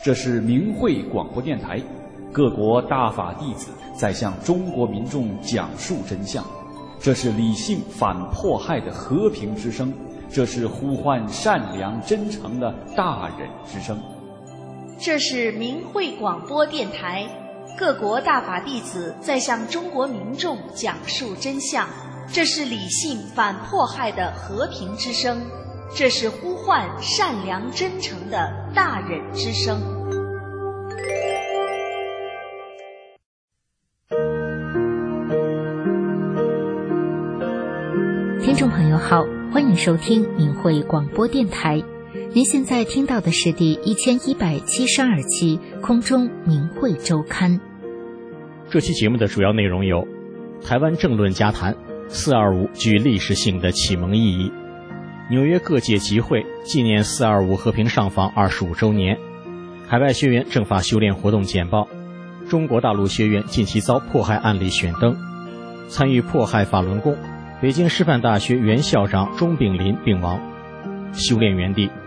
这是明慧广播电台，各国大法弟子在向中国民众讲述真相。这是理性反迫害的和平之声，这是呼唤善良真诚的大忍之声。 这是明慧广播电台，各国大法弟子在向中国民众讲述真相。这是理性反迫害的和平之声，这是呼唤善良真诚的大忍之声。 听众朋友好，欢迎收听明慧广播电台。您现在听到的是第1172期空中明慧周刊。 这期节目的主要内容有：台湾政论家谈425具历史性的启蒙意义，纽约各界集会纪念425和平上访25周年，海外学员政法修炼活动简报，中国大陆学员近期遭迫害案例选登，参与迫害法轮功，北京师范大学原校长钟炳林病亡，修炼园地。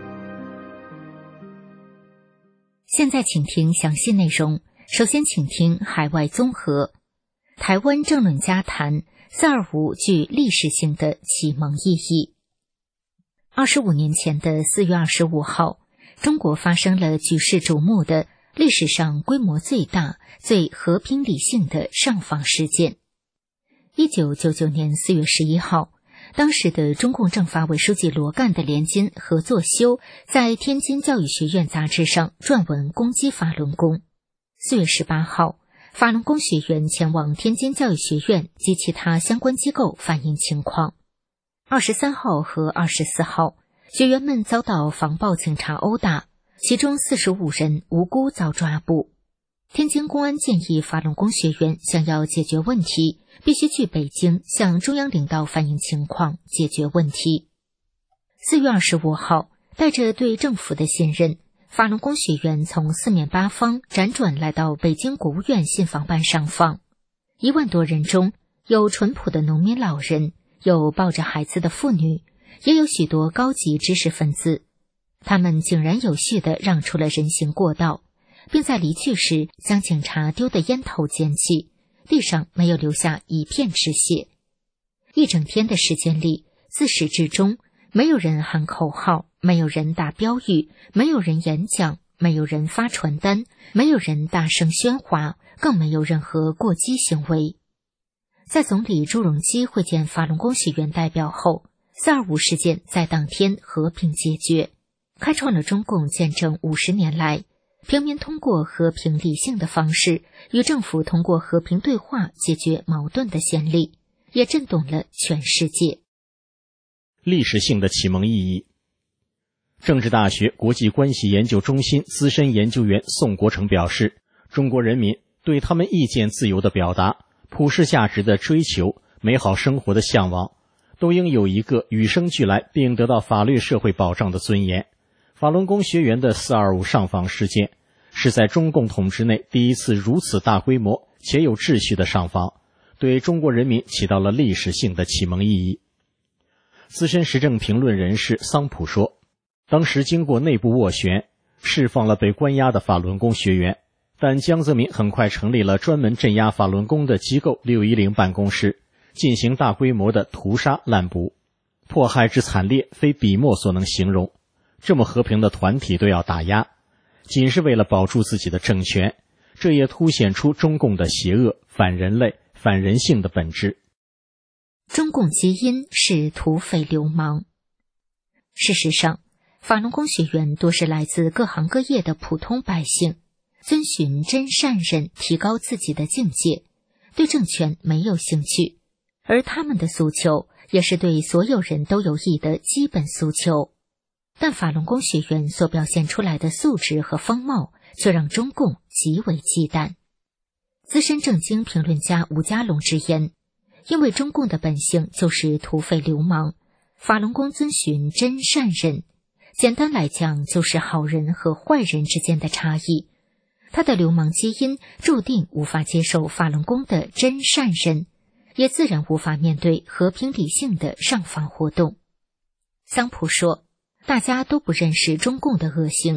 现在请听详细内容。首先请听海外综合。台湾政论家谈425具历史性的启蒙意义。25年前的4月25号，中国发生了举世瞩目的历史上规模最大、最和平理性的上访事件。1999年4月11号，当时的中共政法委书记罗干的连襟何作修在天津教育学院杂志上撰文攻击法轮功。4月18号，法轮功学员前往天津教育学院及其他相关机构反映情况。23号和24号，学员们遭到防暴警察殴打，其中45人无辜遭抓捕。天津公安建议法轮功学员想要解决问题，必须去北京向中央领导反映情况，解决问题。4月25号，带着对政府的信任，法轮功学员从四面八方辗转来到北京国务院信访办上访。1万多人中，有淳朴的农民老人，有抱着孩子的妇女，也有许多高级知识分子。他们井然有序地让出了人行过道，并在离去时将警察丢的烟头捡起，地上没有留下一片纸血。一整天的时间里，自始至终，没有人喊口号，没有人打标语，没有人演讲，没有人发传单，没有人大声喧哗，更没有任何过激行为。在总理朱镕基会见法轮功学员代表后，425事件在当天和平解决，开创了中共建政50年来平民通过和平理性的方式与政府通过和平对话解决矛盾的先例，也震动了全世界。 历史性的启蒙意义。政治大学国际关系研究中心资深研究员宋国成表示，中国人民对他们意见自由的表达、普世价值的追求、美好生活的向往，都应有一个与生俱来并得到法律社会保障的尊严。法轮功学员的425上访事件是在中共统治内第一次如此大规模且有秩序的上访，对中国人民起到了历史性的启蒙意义。资深时政评论人士桑普说，当时经过内部斡旋，释放了被关押的法轮功学员，但江泽民很快成立了专门镇压法轮功的机构610办公室，进行大规模的屠杀滥捕，迫害之惨烈非笔墨所能形容。这么和平的团体都要打压，仅是为了保住自己的政权，这也凸显出中共的邪恶、反人类、反人性的本质。 中共基因是土匪流氓。事实上，法轮功学员多是来自各行各业的普通百姓，遵循真善忍，提高自己的境界，对政权没有兴趣，而他们的诉求也是对所有人都有益的基本诉求。但法轮功学员所表现出来的素质和风貌却让中共极为忌惮。资深政经评论家吴家龙直言，因为中共的本性就是土匪流氓，法轮功遵循真善忍，简单来讲就是好人和坏人之间的差异。他的流氓基因注定无法接受法轮功的真善忍，也自然无法面对和平理性的上访活动。桑普说，大家都不认识中共的恶行，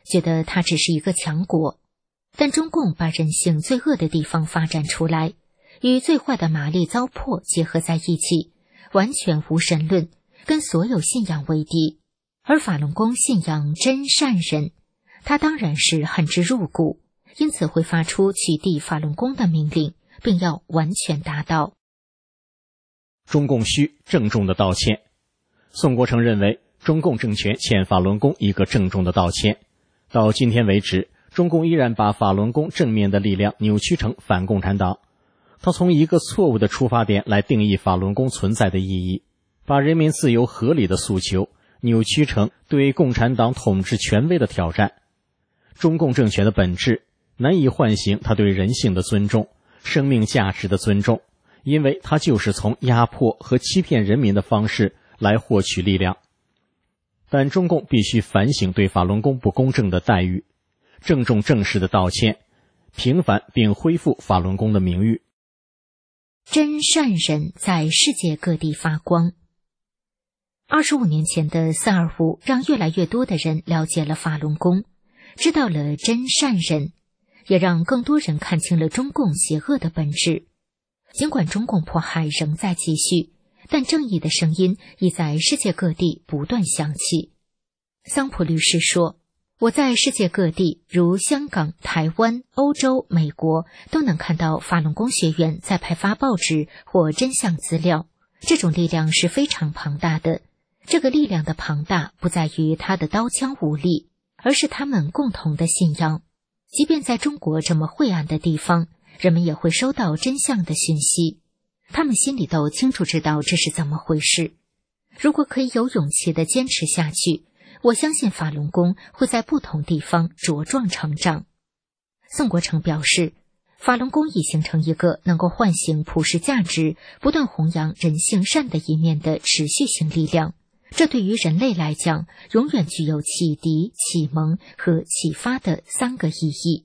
觉得它只是一个强国。但中共把人性最恶的地方发展出来，与最坏的玛丽糟粕结合在一起，完全无神论，跟所有信仰为敌。而法轮功信仰真善忍，他当然是恨之入骨，因此会发出取缔法轮功的命令，并要完全达到。 中共需郑重的道歉。宋国成认为，中共政权欠法轮功一个郑重的道歉。到今天为止，中共依然把法轮功正面的力量扭曲成反共产党。他从一个错误的出发点来定义法轮功存在的意义，把人民自由合理的诉求扭曲成对共产党统治权威的挑战。中共政权的本质难以唤醒他对人性的尊重、生命价值的尊重，因为他就是从压迫和欺骗人民的方式来获取力量。但中共必须反省对法轮功不公正的待遇，郑重正式的道歉，平反并恢复法轮功的名誉。 真善忍在世界各地发光。25年前的425让越来越多的人了解了法轮功，知道了真善忍，也让更多人看清了中共邪恶的本质。尽管中共迫害仍在继续，但正义的声音已在世界各地不断响起。桑普律师说，我在世界各地如香港、台湾、欧洲、美国都能看到法轮功学员在派发报纸或真相资料，这种力量是非常庞大的。这个力量的庞大不在于他的刀枪武力，而是他们共同的信仰。即便在中国这么晦暗的地方，人们也会收到真相的讯息，他们心里都清楚知道这是怎么回事。如果可以有勇气地坚持下去，我相信法轮功会在不同地方茁壮成长。宋国成表示，法轮功已形成一个能够唤醒普世价值、不断弘扬人性善的一面的持续性力量，这对于人类来讲，永远具有启迪、启蒙和启发的3个意义。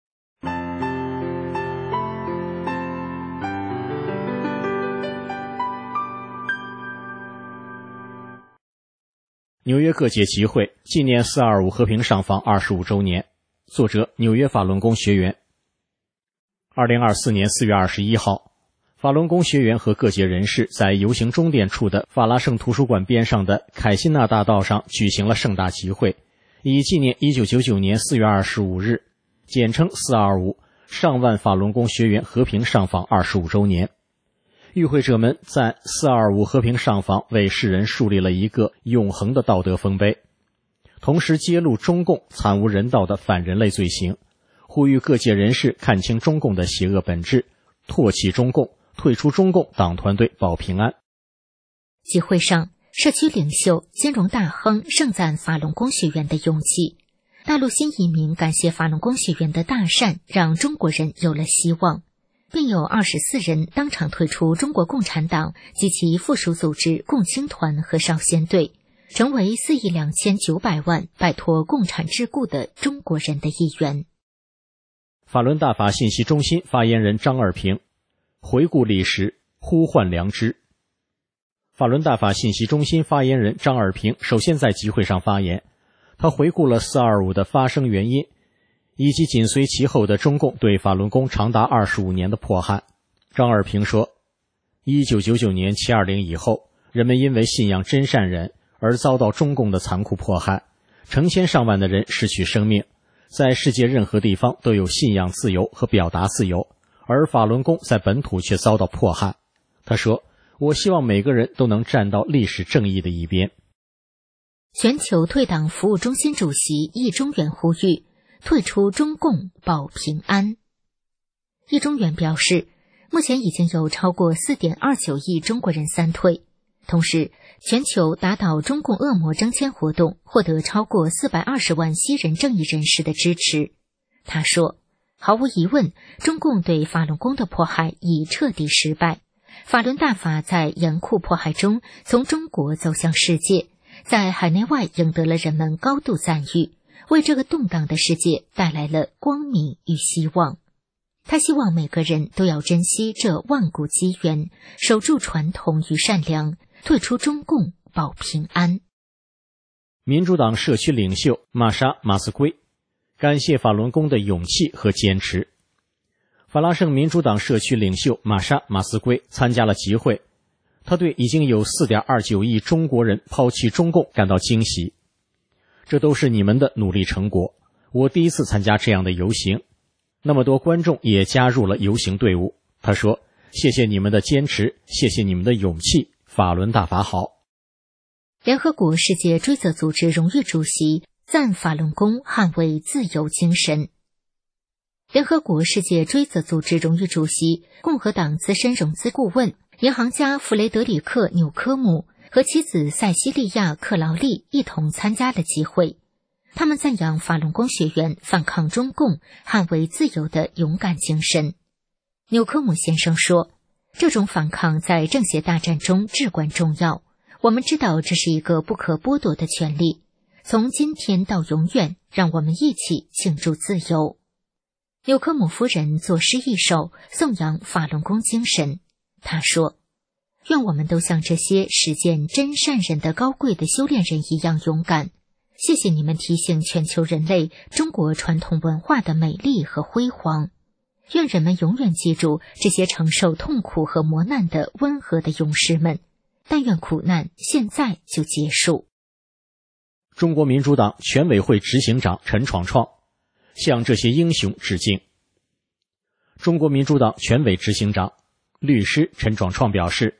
纽约各界集会纪念425和平上访25周年。作者：纽约法轮功学员。2024年4月21号，法轮功学员和各界人士在游行终点处的法拉盛图书馆边上的凯辛纳大道上举行了盛大集会，以纪念1999年4月25日，简称425，上万法轮功学员和平上访25周年。与会者们在425和平上访为世人树立了一个永恒的道德丰碑，同时揭露中共惨无人道的反人类罪行，呼吁各界人士看清中共的邪恶本质，唾弃中共，退出中共党团队保平安。 集会上，社区领袖、金融大亨盛赞法轮功学员的勇气。大陆新移民感谢法轮功学员的大善，让中国人有了希望，并有24人当场退出中国共产党及其附属组织共青团和少先队，成为4亿2900万摆脱共产桎梏的中国人的一员。 法轮大法信息中心发言人张二平回顾历史，呼唤良知。法轮大法信息中心发言人张二平首先在集会上发言，他回顾了425的发生原因，以及紧随其后的中共对法轮功长达25年的迫害。张二平说，1999年720以后，人们因为信仰真善忍而遭到中共的残酷迫害，成千上万的人失去生命。在世界任何地方都有信仰自由和表达自由，而法轮功在本土却遭到迫害。他说，我希望每个人都能站到历史正义的一边。 全球退党服务中心主席易中原呼吁退出中共保平安。易中原表示，目前已经有超过 4.29 亿中国人三退，同时全球打倒中共恶魔征签活动获得超过420万西人正义人士的支持。他说，毫无疑问，中共对法轮功的迫害已彻底失败。法轮大法在严酷迫害中从中国走向世界，在海内外赢得了人们高度赞誉，为这个动荡的世界带来了光明与希望。他希望每个人都要珍惜这万古机缘，守住传统与善良，退出中共保平安。 民主党社区领袖玛莎·马斯圭感谢法轮功的勇气和坚持。法拉盛民主党社区领袖玛莎·马斯圭参加了集会，他对已经有 4.29 亿中国人抛弃中共感到惊喜。这都是你们的努力成果，我第一次参加这样的游行，那么多观众也加入了游行队伍。他说，谢谢你们的坚持，谢谢你们的勇气，法轮大法好。 联合国世界追责组织荣誉主席赞法轮功捍卫自由精神。联合国世界追责组织荣誉主席、共和党资深融资顾问、银行家弗雷德里克·纽科姆和妻子塞西利亚·克劳利一同参加了集会。他们赞扬法轮功学员反抗中共、捍卫自由的勇敢精神。纽科姆先生说，这种反抗在政协大战中至关重要。我们知道这是一个不可剥夺的权利。从今天到永远，让我们一起庆祝自由。纽科姆夫人作诗一首，颂扬法轮功精神。她说，愿我们都像这些实践真善人的高贵的修炼人一样勇敢。谢谢你们提醒全球人类中国传统文化的美丽和辉煌。愿人们永远记住这些承受痛苦和磨难的温和的勇士们。但愿苦难现在就结束。 中国民主党全委会执行长陈闯闯向这些英雄致敬。中国民主党全委执行长、律师陈闯闯表示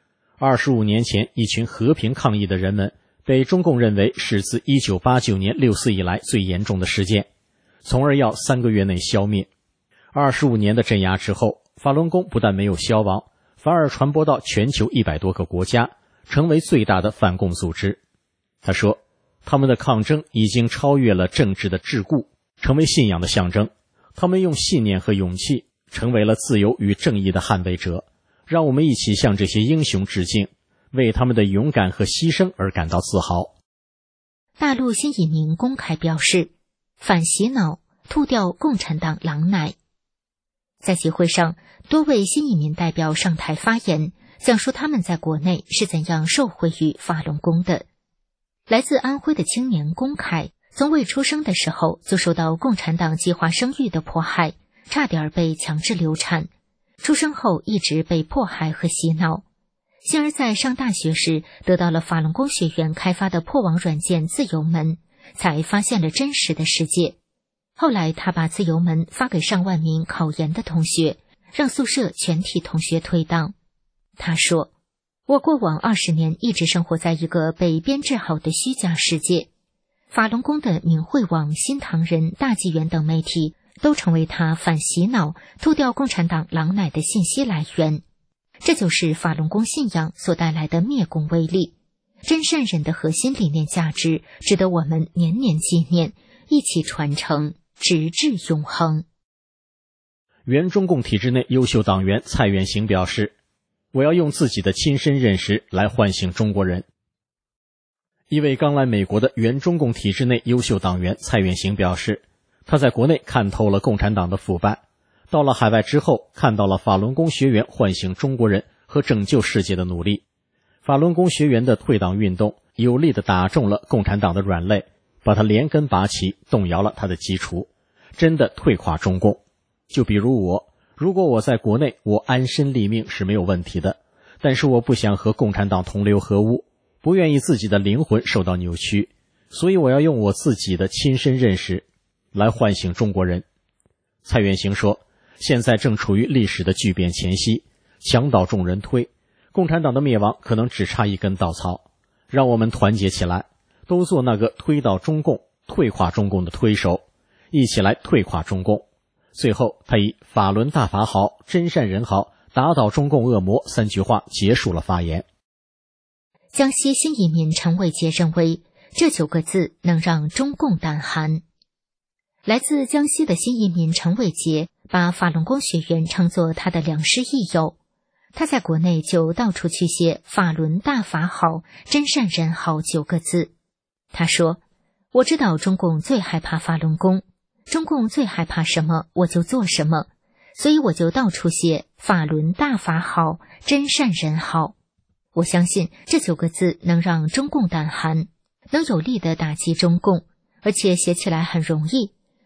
，25年前一群和平抗议的人们被中共认为是自1989年6四以来最严重的事件，从而要3个月内消灭。25年的镇压之后，法轮功不但没有消亡，反而传播到全球100多个国家，成为最大的反共组织。他说，他们的抗争已经超越了政治的桎梏，成为信仰的象征。他们用信念和勇气成为了自由与正义的捍卫者。让我们一起向这些英雄致敬，为他们的勇敢和牺牲而感到自豪。 大陆新移民公开表示，反洗脑，吐掉共产党狼奶。在集会上，多位新移民代表上台发言，讲述他们在国内是怎样受惠于法轮功的。来自安徽的青年龚凯，从未出生的时候就受到共产党计划生育的迫害，差点被强制流产。出生后一直被迫害和洗脑。幸而在上大学时得到了法轮功学员开发的破网软件自由门，才发现了真实的世界。后来他把自由门发给上万名考研的同学，让宿舍全体同学退档。他说，我过往20年一直生活在一个被编制好的虚假世界。法轮功的明慧网、新唐人、大纪元等媒体都成为他反洗脑、吐掉共产党狼奶的信息来源。这就是法轮功信仰所带来的灭共威力。真善人的核心理念价值值得我们年年纪念，一起传承，直至永恒。 原中共体制内优秀党员蔡远行表示，我要用自己的亲身认识来唤醒中国人。一位刚来美国的原中共体制内优秀党员蔡远行表示，他在国内看透了共产党的腐败，到了海外之后看到了法轮功学员唤醒中国人和拯救世界的努力。法轮功学员的退党运动有力地打中了共产党的软肋，把他连根拔起，动摇了他的基础，真的退垮中共。就比如我，如果我在国内，我安身立命是没有问题的，但是我不想和共产党同流合污，不愿意自己的灵魂受到扭曲，所以我要用我自己的亲身认识来唤醒中国人。蔡远行说，现在正处于历史的巨变前夕，墙倒众人推，共产党的灭亡可能只差一根稻草，让我们团结起来，都做那个推倒中共、退垮中共的推手，一起来退垮中共。最后他以法轮大法好，真善人好，打倒中共恶魔3句话结束了发言。 江西新移民陈伟杰认为，这9个字能让中共胆寒。来自江西的新移民陈伟杰把法轮功学员称作他的良师益友，他在国内就到处去写法轮大法好，真善人好9个字。他说，我知道中共最害怕法轮功，中共最害怕什么我就做什么，所以我就到处写法轮大法好，真善人好。我相信这9个字能让中共胆寒，能有力地打击中共，而且写起来很容易。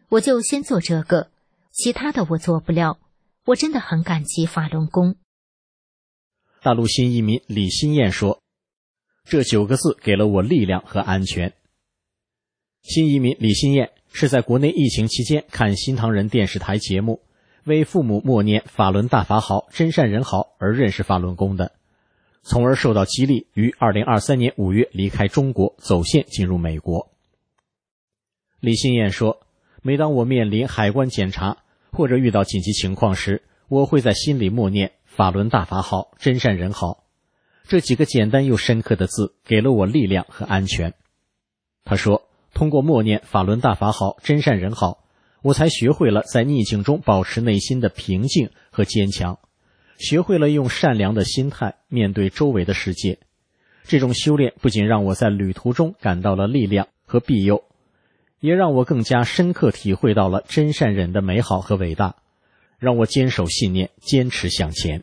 我就先做这个，其他的我做不了。我真的很感激法轮功。 大陆新移民李新燕说，这9个字给了我力量和安全。新移民李新燕是在国内疫情期间看新唐人电视台节目，为父母默念法轮大法好，真善人好而认识法轮功的，从而受到激励，于2023年5月离开中国，走线进入美国。李新燕说，每当我面临海关检查或者遇到紧急情况时，我会在心里默念法轮大法好，真善人好，这几个简单又深刻的字给了我力量和安全。他说，通过默念法轮大法好，真善人好，我才学会了在逆境中保持内心的平静和坚强，学会了用善良的心态面对周围的世界。这种修炼不仅让我在旅途中感到了力量和庇佑，也让我更加深刻体会到了真善忍的美好和伟大，让我坚守信念，坚持向前。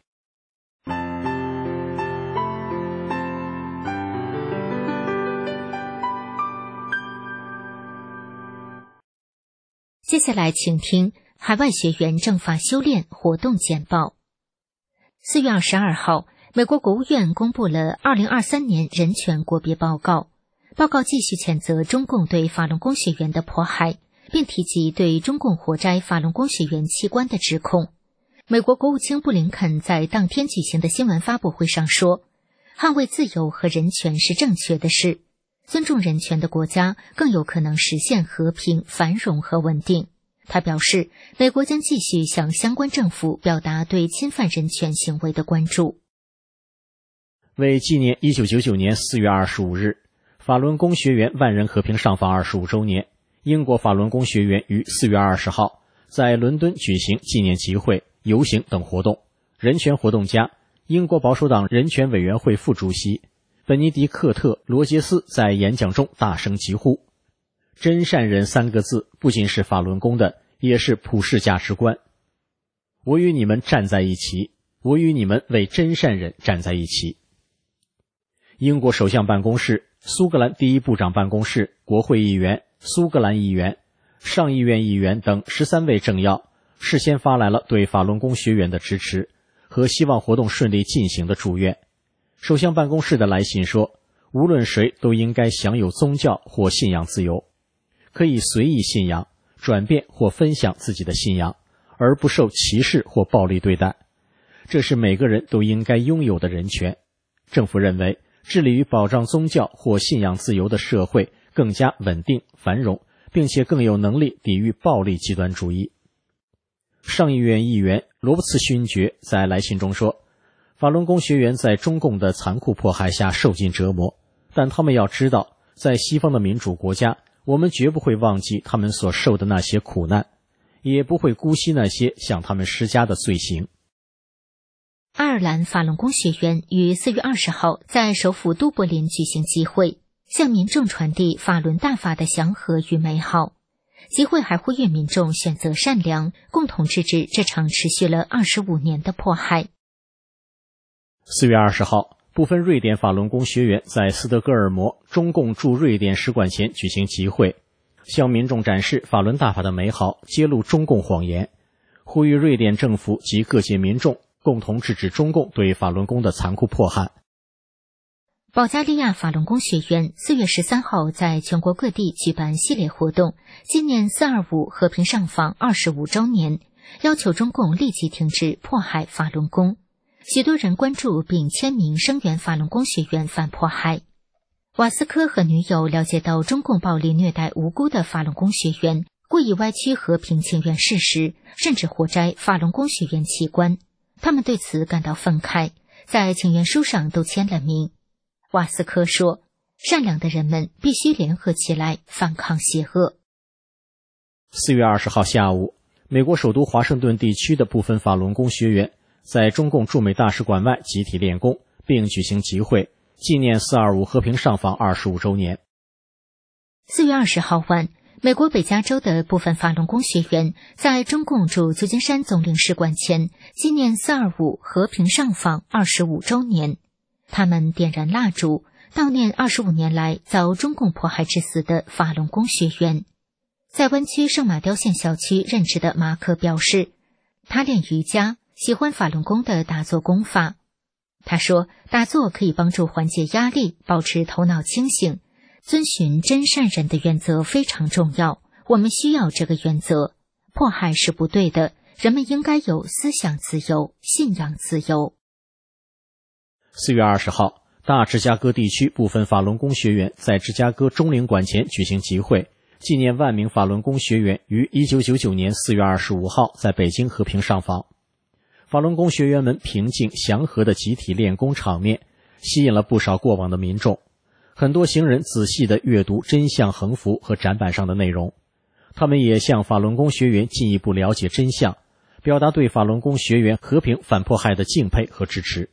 接下来请听海外学员正法修炼活动简报。4月22号，美国国务院公布了2023年人权国别报告。报告继续谴责中共对法轮功学员的迫害，并提及对中共活摘法轮功学员器官的指控。美国国务卿布林肯在当天举行的新闻发布会上说，捍卫自由和人权是正确的事，尊重人权的国家更有可能实现和平、繁荣和稳定。他表示，美国将继续向相关政府表达对侵犯人权行为的关注。 为纪念1999年4月25日法轮功学员万人和平上访25周年，英国法轮功学员于4月20号在伦敦举行纪念集会、游行等活动。人权活动家、英国保守党人权委员会副主席本尼迪克特·罗杰斯在演讲中大声疾呼，真善忍3个字不仅是法轮功的，也是普世价值观。我与你们站在一起，我与你们为真善忍站在一起。英国首相办公室、苏格兰第一部长办公室、国会议员、苏格兰议员、上议院议员等13位政要事先发来了对法轮功学员的支持和希望活动顺利进行的祝愿。首相办公室的来信说，无论谁都应该享有宗教或信仰自由，可以随意信仰、转变或分享自己的信仰，而不受歧视或暴力对待。这是每个人都应该拥有的人权。政府认为，致力于保障宗教或信仰自由的社会更加稳定繁荣，并且更有能力抵御暴力极端主义。上议院议员罗伯茨勋爵在来信中说，法轮功学员在中共的残酷迫害下受尽折磨，但他们要知道，在西方的民主国家，我们绝不会忘记他们所受的那些苦难，也不会姑息那些向他们施加的罪行。 爱尔兰法轮功学员于4月20号在首府都柏林举行集会，向民众传递法轮大法的祥和与美好。集会还呼吁民众选择善良，共同制止这场持续了25年的迫害。 4月20号，部分瑞典法轮功学员在斯德哥尔摩中共驻瑞典使馆前举行集会，向民众展示法轮大法的美好，揭露中共谎言，呼吁瑞典政府及各界民众共同制止中共对法轮功的残酷迫害。 保加利亚法轮功学员4月13号在全国各地举办系列活动，纪念425和平上访25周年，要求中共立即停止迫害法轮功。许多人关注并签名声援法轮功学员反迫害。瓦斯科和女友了解到中共暴力虐待无辜的法轮功学员，故意歪曲和平请愿事实，甚至活摘法轮功学员器官。他们对此感到愤慨，在请愿书上都签了名。瓦斯科说，善良的人们必须联合起来反抗邪恶。 4月20号下午，美国首都华盛顿地区的部分法轮功学员在中共驻美大使馆外集体练功，并举行集会，纪念425和平上访25周年。 4月20号晚，美国北加州的部分法轮功学员在中共驻旧金山总领事馆前纪念425和平上访25周年。他们点燃蜡烛，悼念25年来遭中共迫害致死的法轮功学员。 在湾区圣马雕县小区任职的马可表示，他练瑜伽，喜欢法轮功的打坐功法。他说，打坐可以帮助缓解压力，保持头脑清醒，遵循真善人的原则非常重要，我们需要这个原则。迫害是不对的，人们应该有思想自由、信仰自由。 4月20号，大芝加哥地区部分法轮功学员在芝加哥中领馆前举行集会，纪念万名法轮功学员于1999年4月25号在北京和平上访。法轮功学员们平静祥和的集体练功场面吸引了不少过往的民众，很多行人仔细地阅读真相横幅和展板上的内容，他们也向法轮功学员进一步了解真相，表达对法轮功学员和平反迫害的敬佩和支持。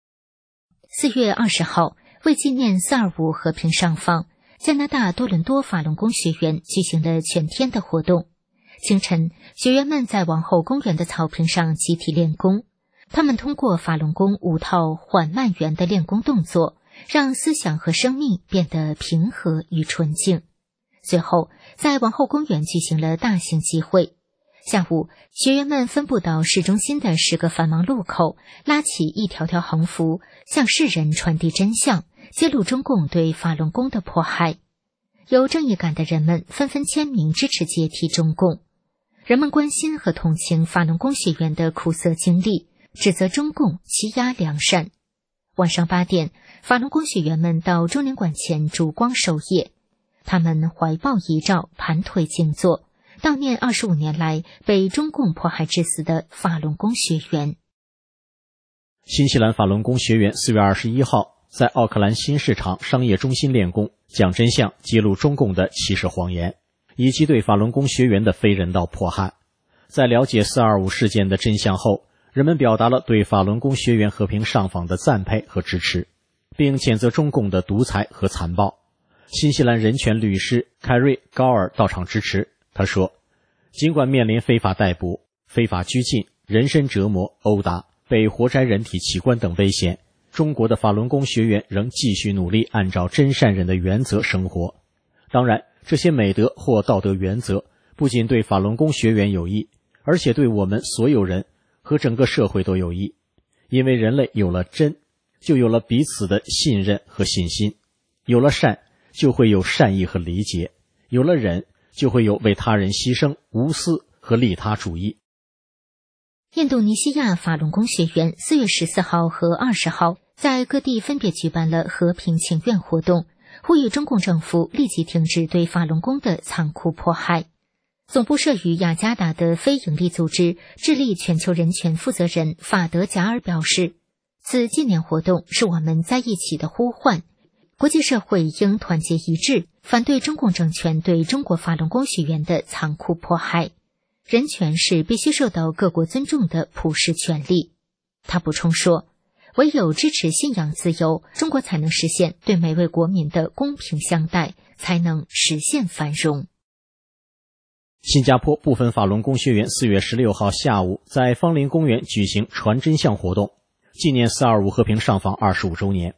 4月20号，为纪念425和平上访，加拿大多伦多法轮功学员举行了全天的活动。清晨，学员们在王后公园的草坪上集体练功，他们通过法轮功5套缓慢圆的练功动作，让思想和生命变得平和与纯净。随后，在王后公园举行了大型集会。下午，学员们分布到市中心的10个繁忙路口，拉起一条条横幅，向世人传递真相，揭露中共对法轮功的迫害。有正义感的人们纷纷签名支持解体中共。人们关心和同情法轮功学员的苦涩经历，指责中共欺压良善。晚上8点，法轮功学员们到中领馆前烛光守夜，他们怀抱遗照，盘腿静坐，悼念25年来被中共迫害致死的法轮功学员。 新西兰法轮功学员4月21号在奥克兰新市场商业中心练功，讲真相，揭露中共的歧视谎言，以及对法轮功学员的非人道迫害。在了解425事件的真相后，人们表达了对法轮功学员和平上访的赞佩和支持，并谴责中共的独裁和残暴。新西兰人权律师凯瑞·高尔到场支持。他说，尽管面临非法逮捕、非法拘禁、人身折磨、殴打、被活摘人体器官等危险，中国的法轮功学员仍继续努力按照真善人的原则生活。当然，这些美德或道德原则不仅对法轮功学员有益，而且对我们所有人和整个社会都有益。因为人类有了真，就有了彼此的信任和信心；有了善，就会有善意和理解；有了忍，就会有为他人牺牲、无私和利他主义。 印度尼西亚法轮功学员4月14号和20号在各地分别举办了和平请愿活动，呼吁中共政府立即停止对法轮功的残酷迫害。总部设于雅加达的非营利组织智利全球人权负责人法德贾尔表示，此纪念活动是我们在一起的呼唤，国际社会应团结一致，反对中共政权对中国法轮功学员的残酷迫害。人权是必须受到各国尊重的普世权利。他补充说，唯有支持信仰自由，中国才能实现对每位国民的公平相待，才能实现繁荣。 新加坡部分法轮功学员4月16号下午在芳林公园举行传真相活动，纪念425和平上访25周年。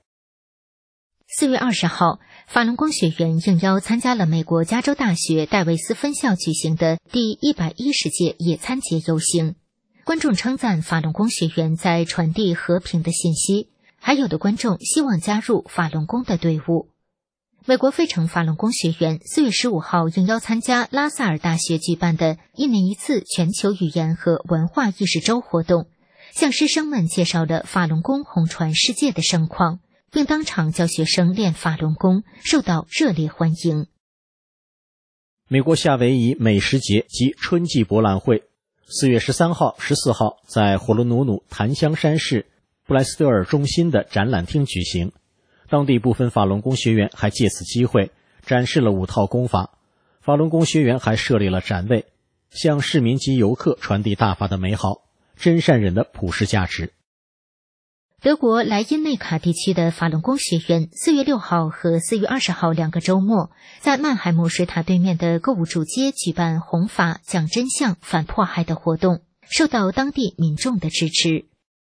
4月20号，法轮功学员应邀参加了美国加州大学戴维斯分校举行的第110届野餐节游行。观众称赞法轮功学员在传递和平的信息，还有的观众希望加入法轮功的队伍。美国费城法轮功学员4月15号应邀参加拉萨尔大学举办的1年1次全球语言和文化意识周活动，向师生们介绍了法轮功红传世界的盛况，并当场教学生练法轮功，受到热烈欢迎。 美国夏威夷美食节及春季博览会4月13号、14号在火罗努努檀香山市布莱斯德尔中心的展览厅举行。当地部分法轮功学员还借此机会展示了5套功法，法轮功学员还设立了展位，向市民及游客传递大法的美好、真善忍的普世价值。 德国莱茵内卡地区的法轮功学员4月6号和4月20号2个周末，在曼海姆水塔对面的购物主街举办弘法、讲真相、反迫害的活动，受到当地民众的支持。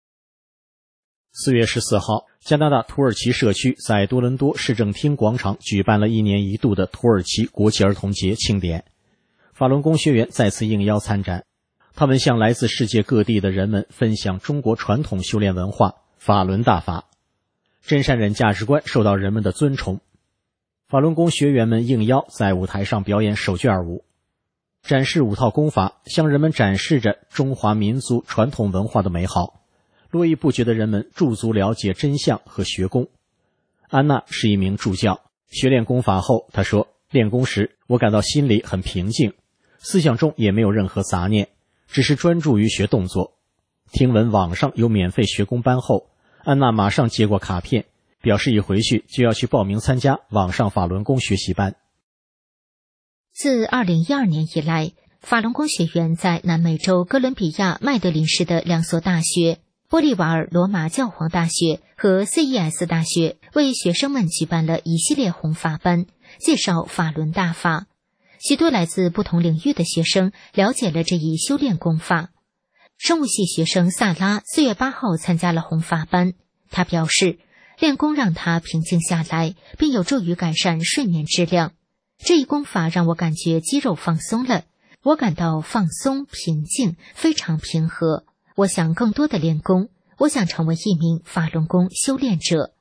4月14号，加拿大土耳其社区在多伦多市政厅广场举办了1年1度的土耳其国际儿童节庆典。 法轮功学员再次应邀参展，他们向来自世界各地的人们分享中国传统修炼文化法轮大法，真善忍价值观受到人们的尊崇。法轮功学员们应邀在舞台上表演手绢舞，展示5套功法，向人们展示着中华民族传统文化的美好，络绎不绝的人们驻足了解真相和学功。安娜是一名助教，学练功法后，她说，练功时我感到心里很平静，思想中也没有任何杂念，只是专注于学动作。听闻网上有免费学功班后，安娜马上接过卡片，表示一回去就要去报名参加网上法轮功学习班。 自2012年以来，法轮功学员在南美洲哥伦比亚麦德林市的2所大学玻利瓦尔罗马教皇大学和 CES 大学为学生们举办了一系列弘法班，介绍法轮大法。许多来自不同领域的学生了解了这一修炼功法。生物系学生萨拉4月8号参加了弘法班，他表示，练功让他平静下来，并有助于改善睡眠质量。这一功法让我感觉肌肉放松了，我感到放松、平静，非常平和。我想更多的练功，我想成为一名法轮功修炼者。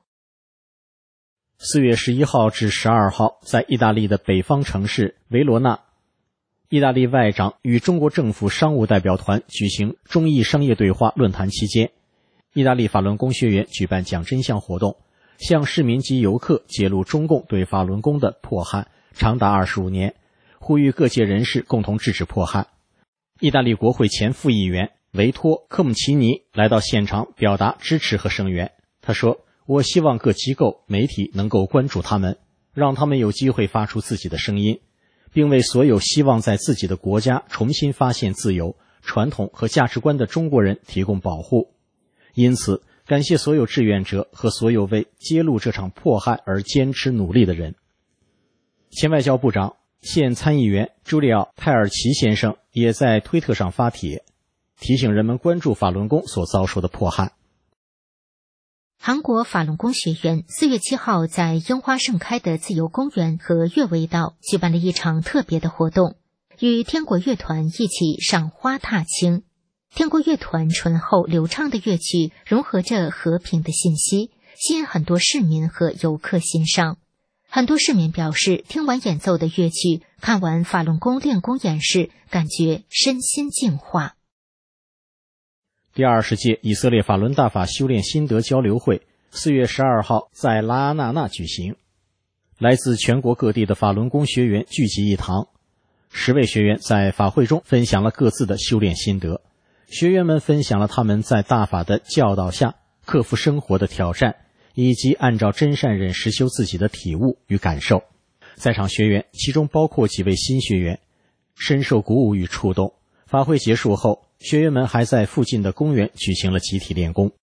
4月11号至12号，在意大利的北方城市维罗纳，意大利外长与中国政府商务代表团举行中意商业对话论坛期间，意大利法轮功学员举办讲真相活动，向市民及游客揭露中共对法轮功的迫害长达25年，呼吁各界人士共同制止迫害。意大利国会前副议员维托·科姆奇尼来到现场表达支持和声援。他说，我希望各机构、媒体能够关注他们，让他们有机会发出自己的声音，并为所有希望在自己的国家重新发现自由、传统和价值观的中国人提供保护。因此，感谢所有志愿者和所有为揭露这场迫害而坚持努力的人。前外交部长、现参议员朱利奥·泰尔奇先生也在推特上发帖，提醒人们关注法轮功所遭受的迫害。 韩国法轮功学员4月7号在樱花盛开的自由公园和悦围道举办了一场特别的活动，与天国乐团一起赏花踏青。天国乐团醇厚流畅的乐曲融合着和平的信息，吸引很多市民和游客欣赏。很多市民表示，听完演奏的乐曲，看完法轮功练功演示，感觉身心净化。 第20届以色列法轮大法修炼心得交流会4月12号在拉阿纳纳举行，来自全国各地的法轮功学员聚集一堂，10位学员在法会中分享了各自的修炼心得。学员们分享了他们在大法的教导下克服生活的挑战，以及按照真善忍实修自己的体悟与感受。在场学员，其中包括几位新学员，深受鼓舞与触动。法会结束后，学员们还在附近的公园举行了集体练功。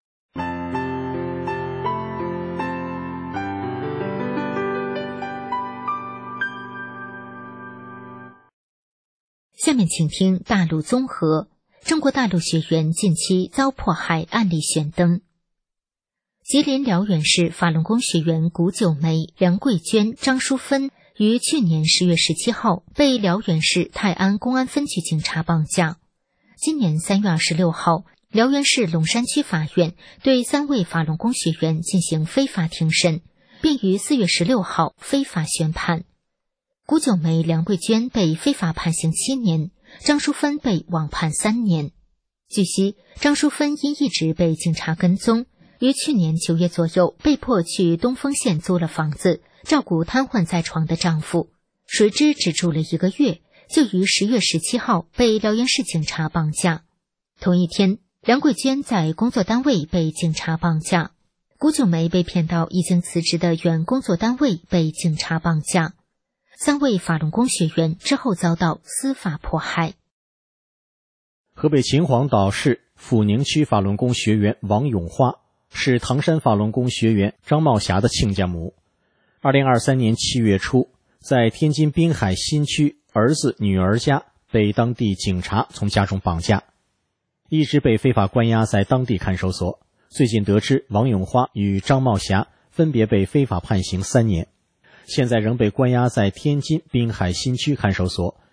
下面请听大陆综合。中国大陆学员近期遭迫害案例选登。吉林辽源市法轮功学员古九梅、梁桂娟、张淑芬于去年10月17号被辽源市泰安公安分局警察绑架。今年3月26号，辽源市陇山区法院对3位法轮功学员进行非法庭审，并于4月16号非法宣判。古九梅、梁桂娟被非法判刑7年，张淑芬被网判3年。据悉，张淑芬因一直被警察跟踪，于去年9月左右被迫去东丰县租了房子，照顾瘫痪在床的丈夫。谁知只住了1个月，就于10月17号被辽源市警察绑架。同一天，梁桂娟在工作单位被警察绑架，古九梅被骗到已经辞职的原工作单位被警察绑架。3位法轮功学员之后遭到司法迫害。 河北秦皇岛市阜宁区法轮功学员王永花是唐山法轮功学员张茂霞的亲家母。2023年7月初，在天津滨海新区儿子女儿家被当地警察从家中绑架，一直被非法关押在当地看守所。最近得知王永花与张茂霞分别被非法判刑3年，现在仍被关押在天津滨海新区看守所，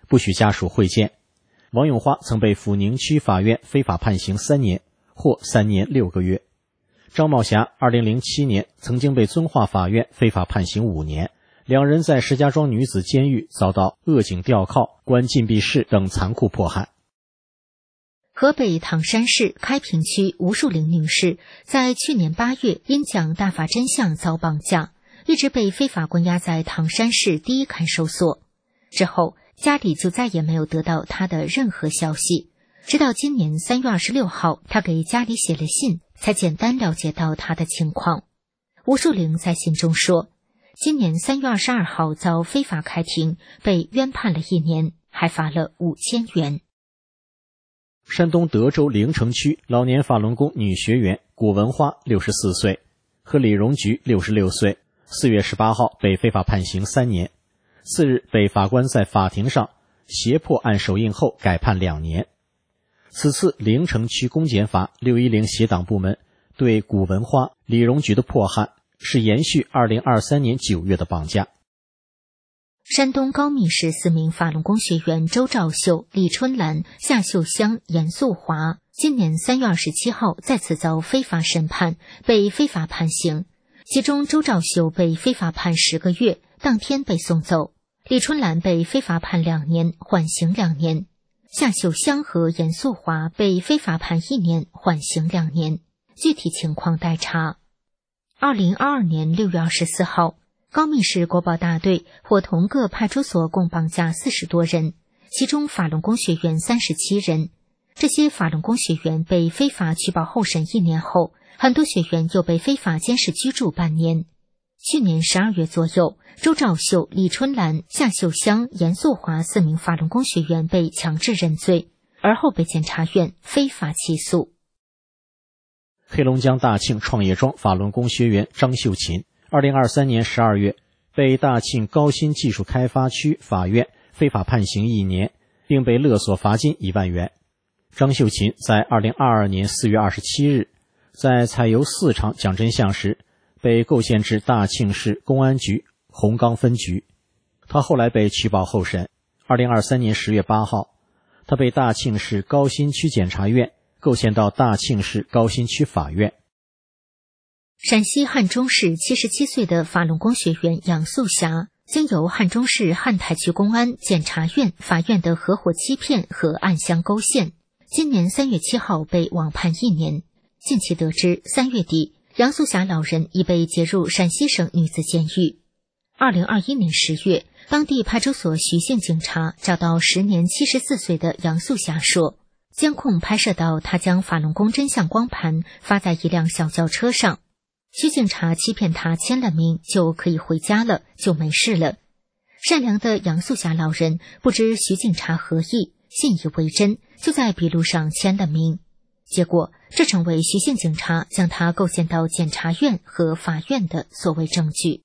不许家属会见。王永花曾被抚宁区法院非法判刑3年，或3年6个月。张茂霞2007年曾经被遵化法院非法判刑5年，两人在石家庄女子监狱遭到扼颈吊铐、关禁闭室等残酷迫害。 河北唐山市开平区吴树玲女士在去年8月因讲大法真相遭绑架，一直被非法关押在唐山市第一看守所。之后家里就再也没有得到她的任何消息，直到今年3月26号，她给家里写了信，才简单了解到她的情况。吴树玲在信中说，今年3月22号遭非法开庭，被冤判了1年，还罚了5000元。 山东德州凌城区老年法轮功女学员古文花64岁和李荣菊66岁4月18号被非法判刑3年，4日被法官在法庭上胁迫按手印后改判2年。此次凌城区公检法610协党部门对古文花、李荣菊的迫害是延续2023年9月的绑架。 山东高密市4名法轮功学员周兆秀、李春兰、夏秀香、严素华今年3月27号再次遭非法审判，被非法判刑。其中周兆秀被非法判10个月，当天被送走；李春兰被非法判2年，缓刑2年；夏秀香和严素华被非法判1年，缓刑2年。具体情况待查。2022年6月24号，高密市国保大队伙同各派出所共绑架40多人，其中法轮功学员37人。这些法轮功学员被非法取保候审1年后，很多学员又被非法监视居住半年。去年12月左右，周兆秀、李春兰、夏秀香、严素华4名法轮功学员被强制认罪，而后被检察院非法起诉。 黑龙江大庆创业庄法轮功学员张秀琴2023年12月被大庆高新技术开发区法院非法判刑1年，并被勒索罚金1万元。张秀琴在2022年4月27日在采油4厂讲真相时被构陷至大庆市公安局红冈分局，他后来被取保候审。2023年10月8号，他被大庆市高新区检察院构陷到大庆市高新区法院。 陕西汉中市77岁的法轮功学员杨素霞，经由汉中市汉台区公安、检察院、法院的合伙欺骗和暗箱勾陷，今年3月7号被网判1年。近期得知，3月底，杨素霞老人已被接入陕西省女子监狱。2021年10月，当地派出所徐姓警察找到时年74岁的杨素霞说，监控拍摄到他将法轮功真相光盘发在一辆小轿车上，徐警察欺骗他签了名就可以回家了，就没事了。善良的杨素霞老人不知徐警察何意，信以为真，就在笔录上签了名。结果这成为徐姓警察将他构陷到检察院和法院的所谓证据。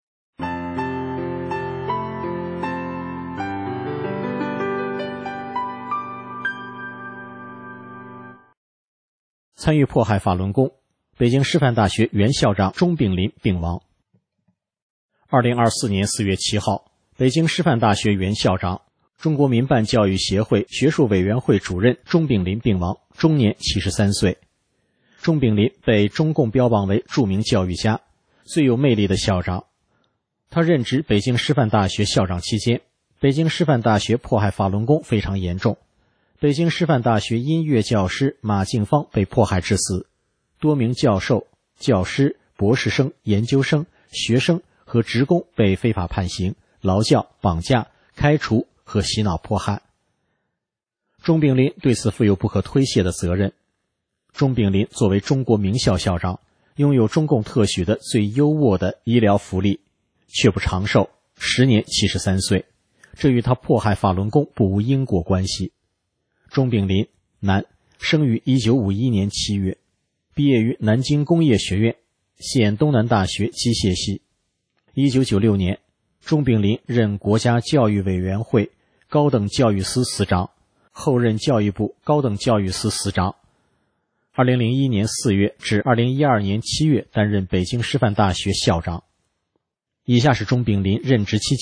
参与迫害法轮功，北京师范大学原校长钟炳林病亡。2024年4月7号，北京师范大学原校长、中国民办教育协会学术委员会主任钟炳林病亡，终年73岁。钟炳林被中共标榜为著名教育家、最有魅力的校长。他任职北京师范大学校长期间，北京师范大学迫害法轮功非常严重。北京师范大学音乐教师马静芳被迫害致死，多名教授、教师、博士生、研究生、学生和职工被非法判刑、劳教、绑架、开除和洗脑迫害。钟炳林对此负有不可推卸的责任。钟炳林作为中国名校校长，拥有中共特许的最优渥的医疗福利，却不长寿，时年73岁，这与他迫害法轮功不无因果关系。钟炳林，男，生于1951年7月，毕业于南京工业学院、现东南大学机械系。1996年，钟炳林任国家教育委员会高等教育司司长，后任教育部高等教育司司长。2001年4月至2012年7月担任北京师范大学校长。以下是钟炳林任职期间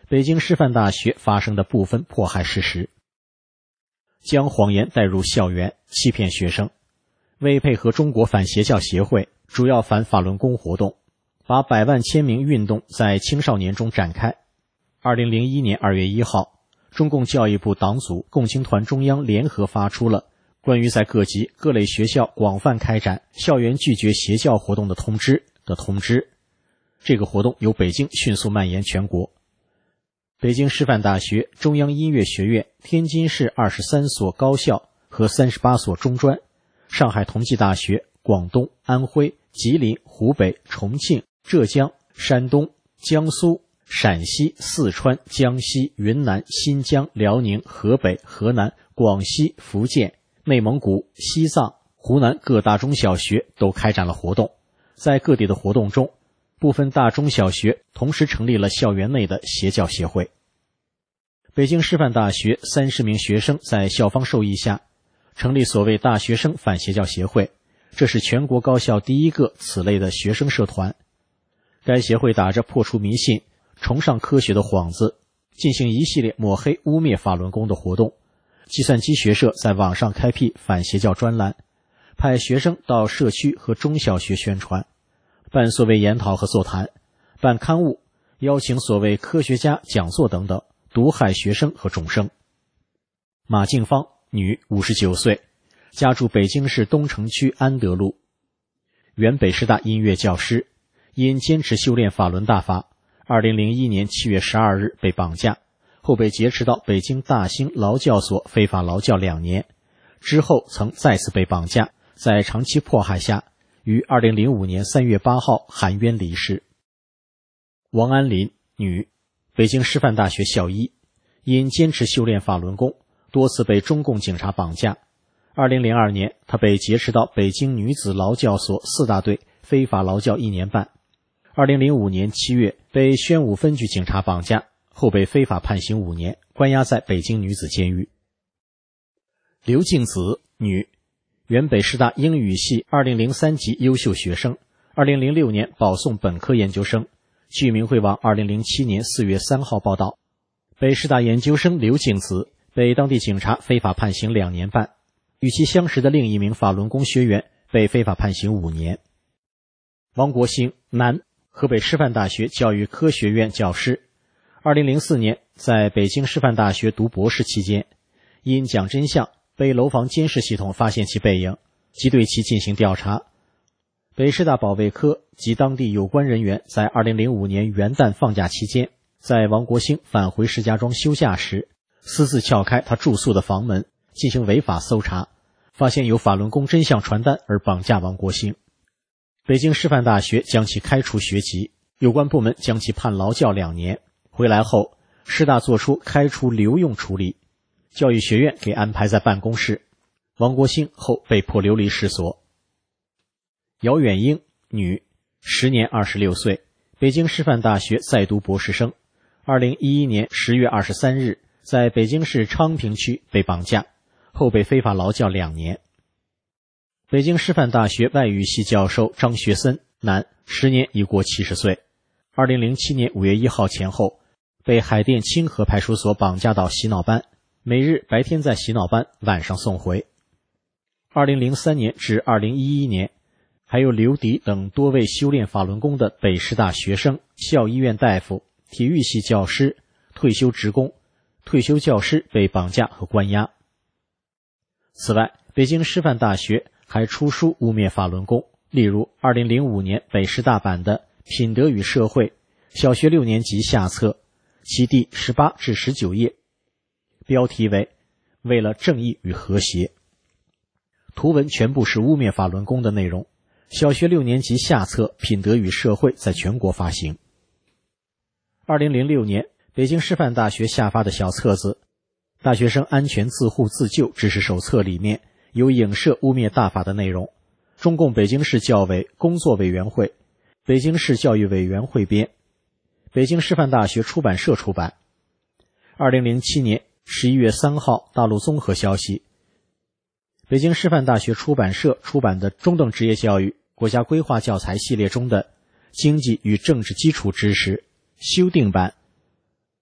北京师范大学发生的部分迫害事实，将谎言带入校园，欺骗学生，为配合中国反邪教协会主要反法轮功活动，把100万签名运动在青少年中展开。2001年2月1号，中共教育部党组共青团中央联合发出了关于在各级各类学校广泛开展校园拒绝邪教活动的通知。这个活动由北京迅速蔓延全国。北京师范大学、中央音乐学院、天津市23所高校和38所中专，上海同济大学、广东、安徽、吉林、湖北、重庆、浙江、山东、江苏、陕西、四川、江西、云南、新疆、辽宁、河北、河南、广西、福建、内蒙古、西藏、湖南各大中小学都开展了活动。在各地的活动中，部分大中小学同时成立了校园内的邪教协会。北京师范大学30名学生在校方授意下成立所谓大学生反邪教协会，这是全国高校第一个此类的学生社团。该协会打着破除迷信、崇尚科学的幌子，进行一系列抹黑污蔑法轮功的活动。计算机学社在网上开辟反邪教专栏，派学生到社区和中小学宣传，办所谓研讨和座谈，办刊物，邀请所谓科学家讲座等等，毒害学生和众生。马静芳，女，59岁，家住北京市东城区安德路，原北师大音乐教师，因坚持修炼法轮大法，2001年7月12日被绑架，后被劫持到北京大兴劳教所非法劳教2年，之后曾再次被绑架，在长期迫害下于2005年3月8号含冤离世。王安林，女，北京师范大学校医，因坚持修炼法轮功，多次被中共警察绑架。2002年，她被劫持到北京女子劳教所4大队非法劳教1年半。2005年7月被宣武分局警察绑架，后被非法判刑5年，关押在北京女子监狱。刘静子，女，原北师大英语系2003级优秀学生，2006年保送本科研究生。据明慧网2007年4月3号报道，北师大研究生刘静子被当地警察非法判刑2年半，与其相识的另一名法轮功学员被非法判刑5年。王国兴，男，河北师范大学教育科学院教师，2004年在北京师范大学读博士期间，因讲真相被楼房监视系统发现其背影，即对其进行调查。北师大保卫科及当地有关人员在2005年元旦放假期间，在王国兴返回石家庄休假时，私自撬开他住宿的房门，进行违法搜查，发现有法轮功真相传单而绑架王国兴。北京师范大学将其开除学籍，有关部门将其判劳教2年。回来后，师大作出开除留用处理，教育学院给安排在办公室。王国兴后被迫流离失所。姚远英，女，时年26岁，北京师范大学在读博士生。2011年10月23日在北京市昌平区被绑架，后被非法劳教2年。北京师范大学外语系教授张学森，男，时年已过70岁。2007年5月1号前后被海淀清河派出所绑架到洗脑班，每日白天在洗脑班，晚上送回。2003年至2011年，还有刘迪等多位修炼法轮功的北师大学生、校医院大夫、体育系教师、退休职工、退休教师被绑架和关押。此外，北京师范大学还出书污蔑法轮功，例如2005年北师大版的《品德与社会》小学6年级下册，其第18至19页，标题为“为了正义与和谐”，图文全部是污蔑法轮功的内容。小学6年级下册《品德与社会》在全国发行。2006年，北京师范大学下发的小册子《大学生安全自护自救知识手册》里面有影射污蔑大法的内容，中共北京市教委工作委员会、北京市教育委员会编，北京师范大学出版社出版。2007年11月3号大陆综合消息，北京师范大学出版社出版的中等职业教育国家规划教材系列中的经济与政治基础知识修订版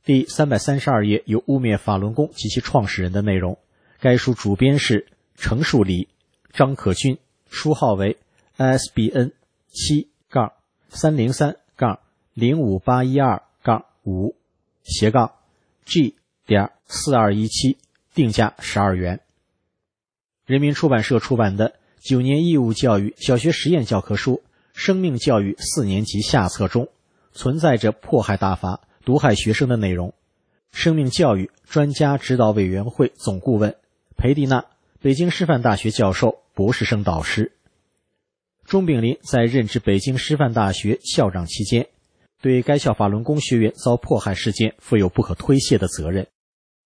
第332页有污蔑法轮功及其创始人的内容。该书主编是程树礼、张可军，书号为 ISBN 7-312-5-G.4217， 定价12元。人民出版社出版的9年义务教育小学实验教科书生命教育4年级下册中存在着迫害大法、毒害学生的内容。生命教育专家指导委员会总顾问裴蒂娜，北京师范大学教授、博士生导师。钟炳麟在任职北京师范大学校长期间，对该校法轮功学员遭迫害事件负有不可推卸的责任。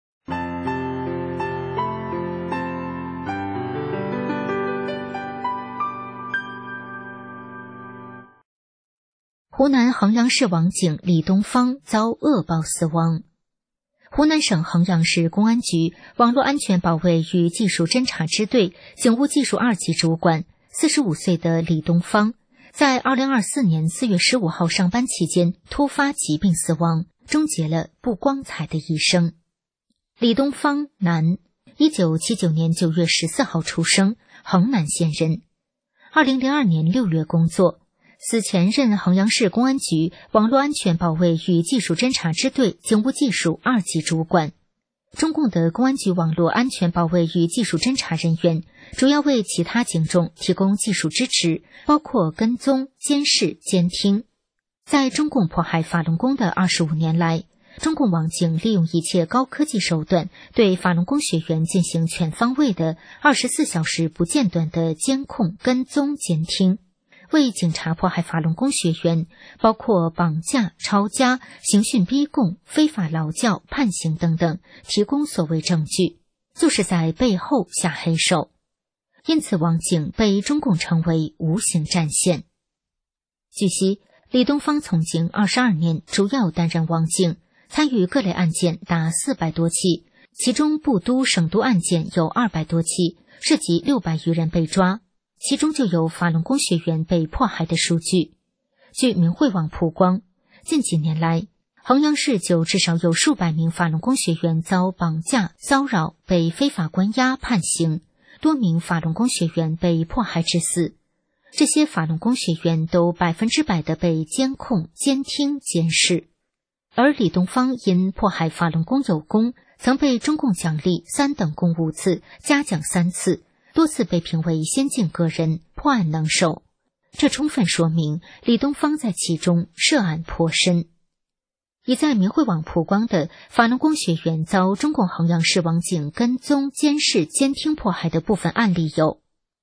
湖南衡阳市网警李东方遭恶报死亡。湖南省衡阳市公安局网络安全保卫与技术侦查支队警务技术2级主管45岁的李东方，在2024年4月15号上班期间突发疾病死亡，终结了不光彩的一生。李东方，男，1979年9月14号出生，衡南县人。2002年6月工作，死前任衡阳市公安局网络安全保卫与技术侦查支队警务技术2级主管。中共的公安局网络安全保卫与技术侦查人员主要为其他警种提供技术支持，包括跟踪、监视、监听。在中共迫害法轮功的25年来，中共网警利用一切高科技手段，对法轮功学员进行全方位的24小时不间断的监控、跟踪、监听，为警察迫害法轮功学员，包括绑架、抄家、刑讯逼供、非法劳教、判刑等等，提供所谓证据，就是在背后下黑手。因此网警被中共称为无形战线。据悉，李东方从警22年，主要担任网警，参与各类案件达400多起，其中部都、省都案件有200多起，涉及600余人被抓，其中就有法轮功学员被迫害的数据。据明慧网曝光，近几年来，衡阳市就至少有数百名法轮功学员遭绑架、骚扰，被非法关押、判刑，多名法轮功学员被迫害致死。这些法轮功学员都100%的被监控、监听、监视。而李东方因迫害法轮功有功，曾被中共奖励3等功5次，嘉奖3次，多次被评为先进个人，破案能手。这充分说明李东方在其中涉案颇深。已在明慧网曝光的法轮功学员遭中共衡阳市网警跟踪、监视、监听迫害的部分案例有：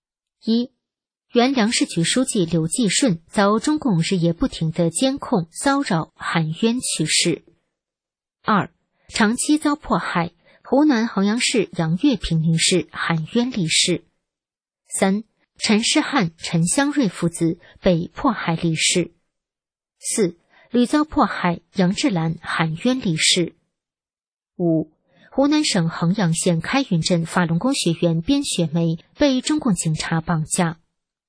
1. 原粮食局书记刘继顺遭中共日夜不停的监控、骚扰，含冤去世。 2. 长期遭迫害湖南衡阳市杨月平女士含冤离世。 3. 陈世汉、陈香瑞父子被迫害离世。 4. 屡遭迫害杨志兰含冤离世。 5. 湖南省衡阳县开云镇法轮功学员边雪梅被中共警察绑架。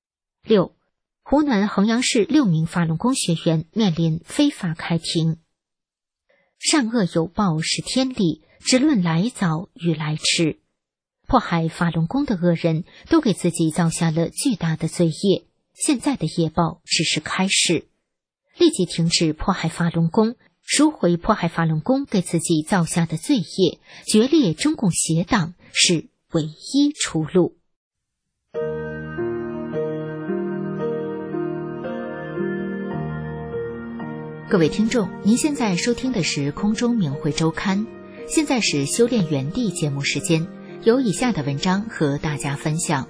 6. 湖南衡阳市6名法轮功学员面临非法开庭。善恶有报是天理，只论来早与来迟。迫害法轮功的恶人都给自己造下了巨大的罪业，现在的业报只是开始。立即停止迫害法轮功，赎回迫害法轮功给自己造下的罪业，决裂中共邪党是唯一出路。各位听众，您现在收听的是空中明慧周刊，现在是修炼原地节目时间，有以下的文章和大家分享。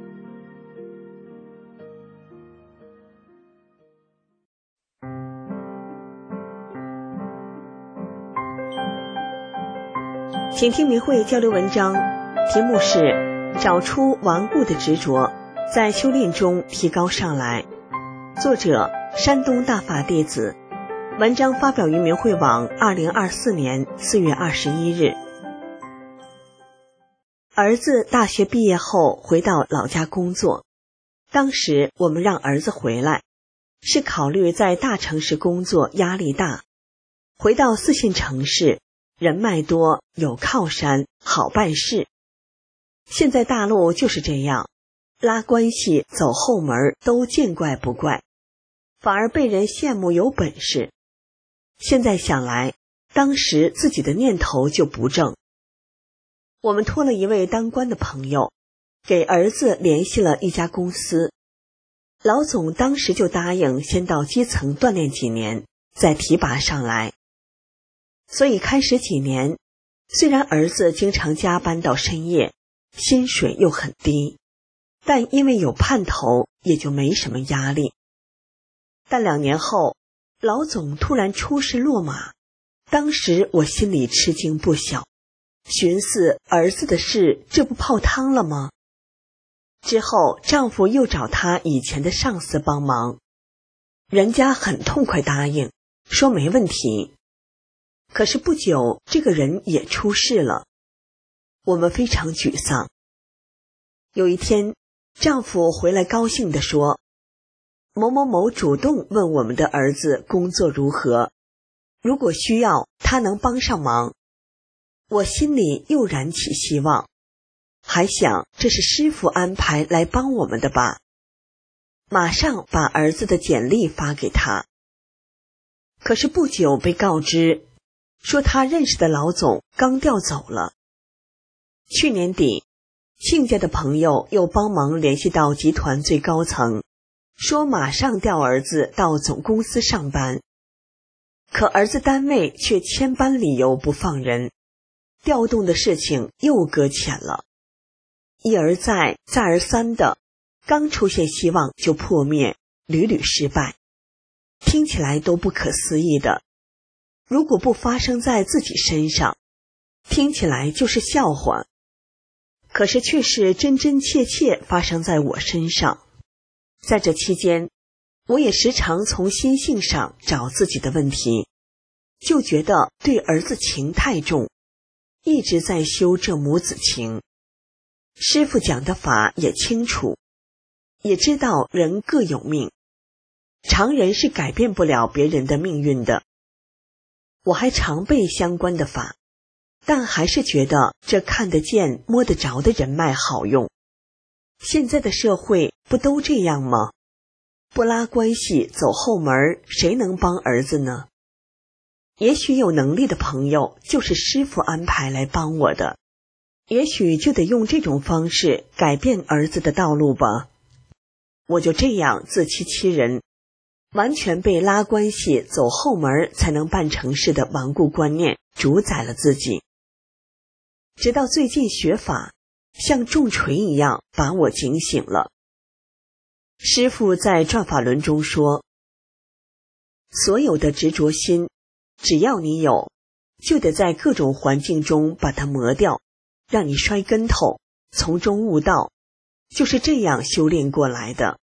请听明慧交流文章，题目是找出顽固的执着，在修炼中提高上来。作者山东大法弟子，文章发表于明慧网2024年4月21日。儿子大学毕业后回到老家工作，当时我们让儿子回来，是考虑在大城市工作压力大， 回到4线城市，人脉多，有靠山，好办事。现在大陆就是这样，拉关系走后门都见怪不怪，反而被人羡慕有本事。现在想来，当时自己的念头就不正。我们托了一位当官的朋友，给儿子联系了一家公司。老总当时就答应先到基层锻炼几年，再提拔上来。所以开始几年，虽然儿子经常加班到深夜，薪水又很低，但因为有盼头，也就没什么压力。但2年后，老总突然出事落马，当时我心里吃惊不小，寻思儿子的事，这不泡汤了吗？之后丈夫又找他以前的上司帮忙，人家很痛快答应，说没问题。可是不久，这个人也出事了，我们非常沮丧。有一天，丈夫回来高兴地说，某某某主动问我们的儿子工作如何，如果需要，他能帮上忙。我心里又燃起希望，还想这是师傅安排来帮我们的吧，马上把儿子的简历发给他。可是不久被告知，说他认识的老总刚调走了。去年底，亲家的朋友又帮忙联系到集团最高层，说马上调儿子到总公司上班。可儿子单位却千般理由不放人，调动的事情又搁浅了。一而再，再而三的，刚出现希望就破灭，屡屡失败，听起来都不可思议的。如果不发生在自己身上，听起来就是笑话。可是却是真真切切发生在我身上。在这期间，我也时常从心性上找自己的问题，就觉得对儿子情太重，一直在修这母子情。师父讲的法也清楚，也知道人各有命，常人是改变不了别人的命运的。我还常背相关的法，但还是觉得这看得见摸得着的人脉好用。现在的社会不都这样吗？不拉关系走后门，谁能帮儿子呢？也许有能力的朋友就是师父安排来帮我的，也许就得用这种方式改变儿子的道路吧。我就这样自欺欺人，完全被拉关系走后门才能办成事的顽固观念主宰了自己。直到最近学法，像重锤一样把我警醒了。师父在转法轮中说，所有的执着心，只要你有，就得在各种环境中把它磨掉，让你摔跟头，从中悟道，就是这样修炼过来的。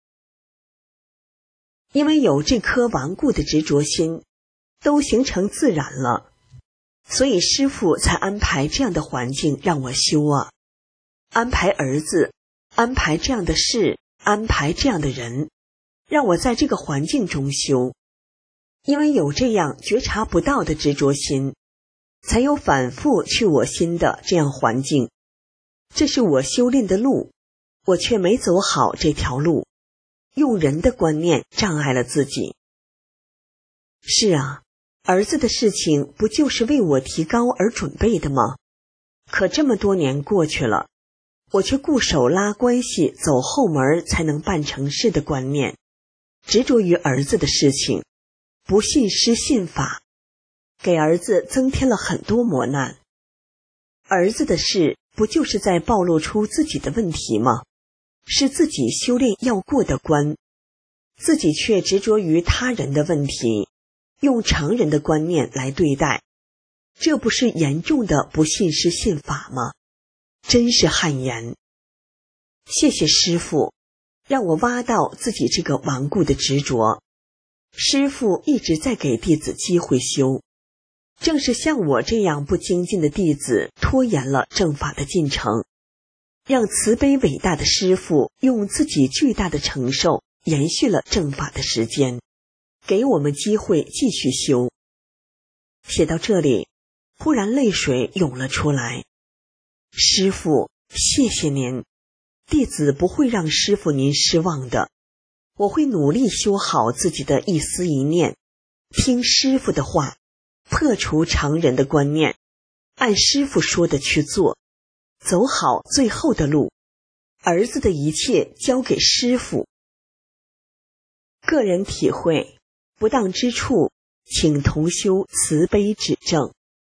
因为有这颗顽固的执着心，都形成自然了，所以师父才安排这样的环境让我修啊，安排儿子，安排这样的事，安排这样的人，让我在这个环境中修。因为有这样觉察不到的执着心，才有反复去我心的这样环境。这是我修炼的路，我却没走好这条路，用人的观念障碍了自己。是啊，儿子的事情不就是为我提高而准备的吗？可这么多年过去了，我却固守拉关系走后门才能办成事的观念，执着于儿子的事情，不信师信法，给儿子增添了很多磨难。儿子的事不就是在暴露出自己的问题吗？是自己修炼要过的关，自己却执着于他人的问题，用常人的观念来对待，这不是严重的不信师信法吗？真是汗颜。谢谢师父，让我挖到自己这个顽固的执着。师父一直在给弟子机会修，正是像我这样不精进的弟子拖延了正法的进程，让慈悲伟大的师父用自己巨大的承受延续了正法的时间，给我们机会继续修。 写到这里，忽然泪水涌了出来。师父，谢谢您，弟子不会让师父您失望的，我会努力修好自己的一思一念，听师父的话，破除常人的观念，按师父说的去做，走好最后的路。儿子的一切交给师父。个人体会，不当之处，请同修慈悲指正。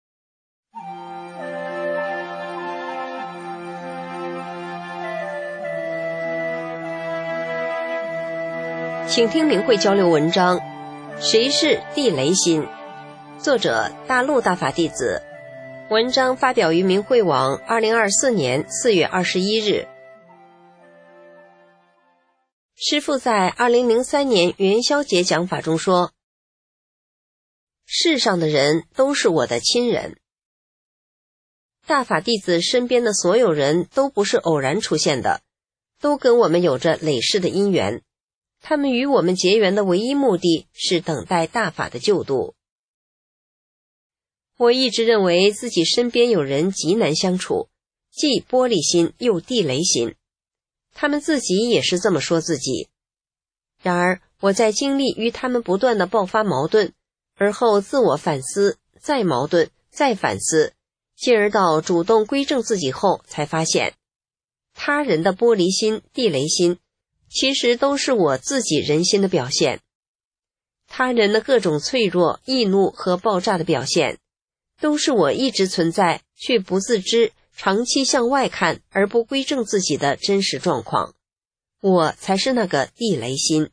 请听明慧交流文章，谁是地雷心？作者大陆大法弟子。文章发表于明慧网2024年4月21日。师父在2003年元宵节讲法中说，世上的人都是我的亲人。大法弟子身边的所有人都不是偶然出现的，都跟我们有着累世的因缘，他们与我们结缘的唯一目的是等待大法的救度。我一直认为自己身边有人极难相处，既玻璃心又地雷心，他们自己也是这么说自己。然而我在经历与他们不断的爆发矛盾，而后自我反思，再矛盾，再反思，进而到主动归正自己后，才发现他人的玻璃心、地雷心其实都是我自己人心的表现。他人的各种脆弱、易怒和爆炸的表现，都是我一直存在却不自知，长期向外看而不归正自己的真实状况。我才是那个地雷心。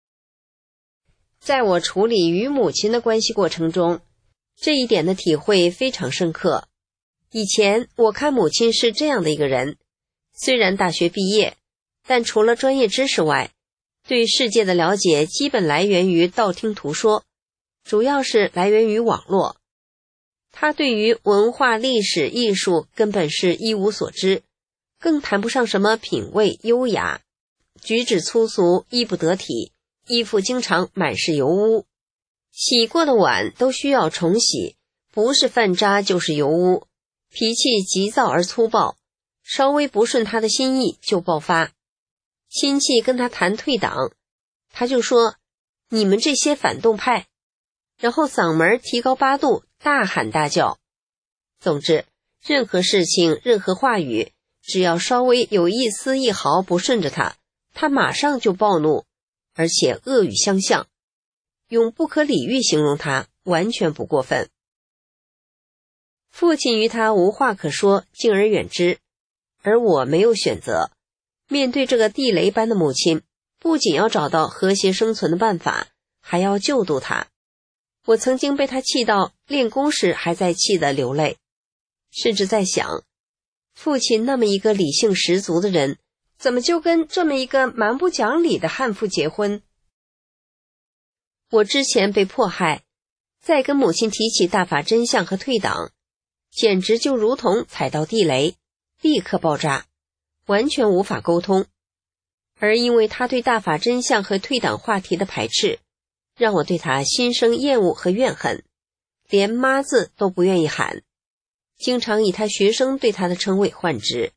在我处理与母亲的关系过程中，这一点的体会非常深刻。以前我看母亲是这样的一个人，虽然大学毕业，但除了专业知识外，对世界的了解基本来源于道听途说，主要是来源于网络。他对于文化、历史、艺术根本是一无所知，更谈不上什么品味优雅，举止粗俗，衣不得体，衣服经常满是油污，洗过的碗都需要重洗，不是饭渣就是油污，脾气急躁而粗暴，稍微不顺他的心意就爆发。亲戚跟他谈退党，他就说你们这些反动派，然后嗓门提高8度，大喊大叫。总之，任何事情、任何话语，只要稍微有一丝一毫不顺着他，他马上就暴怒，而且恶语相向，用不可理喻形容他，完全不过分。父亲与他无话可说，敬而远之，而我没有选择。面对这个地雷般的母亲，不仅要找到和谐生存的办法，还要救度她。我曾经被她气到练功时还在气得流泪，甚至在想，父亲那么一个理性十足的人，怎么就跟这么一个蛮不讲理的悍妇结婚？我之前被迫害，再跟母亲提起大法真相和退党，简直就如同踩到地雷，立刻爆炸，完全无法沟通。而因为他对大法真相和退党话题的排斥，让我对他心生厌恶和怨恨，连妈字都不愿意喊，经常以他学生对他的称谓唤之。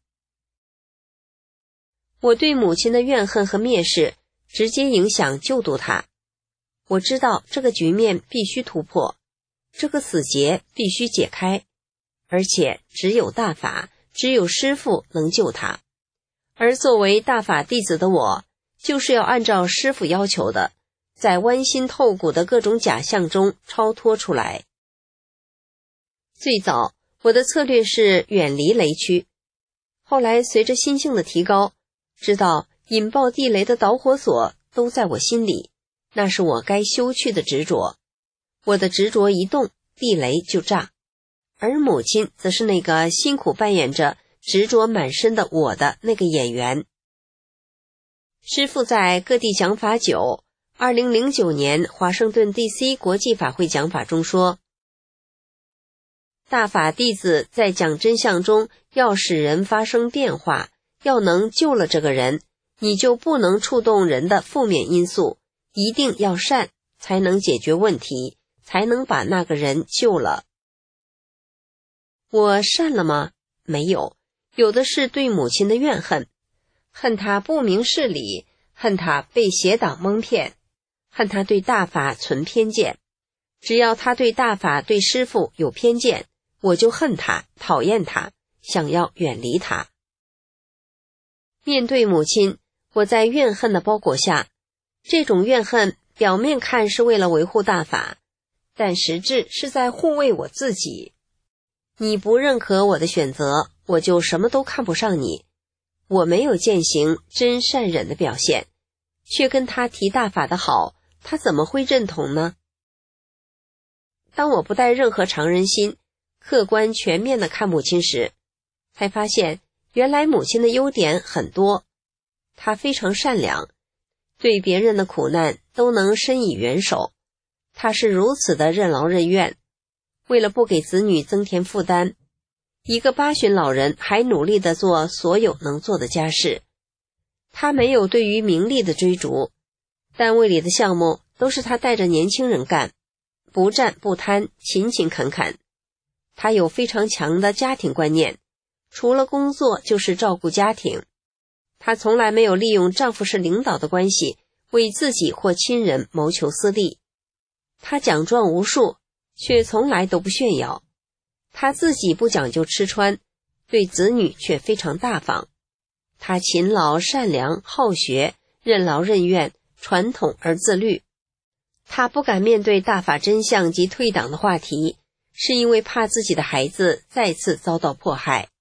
我对母亲的怨恨和蔑视直接影响救度他。我知道这个局面必须突破，这个死结必须解开，而且只有大法，只有师父能救他。而作为大法弟子的我，就是要按照师父要求的，在剜心透骨的各种假象中超脱出来。最早我的策略是远离雷区，后来随着心性的提高，知道引爆地雷的导火索都在我心里，那是我该修去的执着。我的执着一动，地雷就炸。而母亲则是那个辛苦扮演着执着满身的我的那个演员。师父在各地讲法久，2009年华盛顿 DC 国际法会讲法中说，大法弟子在讲真相中要使人发生变化，要能救了这个人，你就不能触动人的负面因素，一定要善，才能解决问题， 才能把那个人救了。我善了吗？没有，有的是对母亲的怨恨，恨她不明事理，恨她被邪党蒙骗，恨她对大法存偏见。只要她对大法对师父有偏见，我就恨她，讨厌她，想要远离她。面对母亲，我在怨恨的包裹下，这种怨恨表面看是为了维护大法，但实质是在护卫我自己。你不认可我的选择，我就什么都看不上你。我没有践行真善忍的表现，却跟他提大法的好，他怎么会认同呢？当我不带任何常人心，客观全面地看母亲时，才发现原来母亲的优点很多。她非常善良，对别人的苦难都能伸以援手。她是如此的任劳任怨，为了不给子女增添负担，一个80老人还努力地做所有能做的家事。她没有对于名利的追逐，单位里的项目都是她带着年轻人干，不占不贪，勤勤恳恳。她有非常强的家庭观念，除了工作就是照顾家庭。她从来没有利用丈夫是领导的关系为自己或亲人谋求私利。她奖状无数，却从来都不炫耀。她自己不讲究吃穿，对子女却非常大方。她勤劳善良好学，任劳任怨，传统而自律。她不敢面对大法真相及退党的话题，是因为怕自己的孩子再次遭到迫害。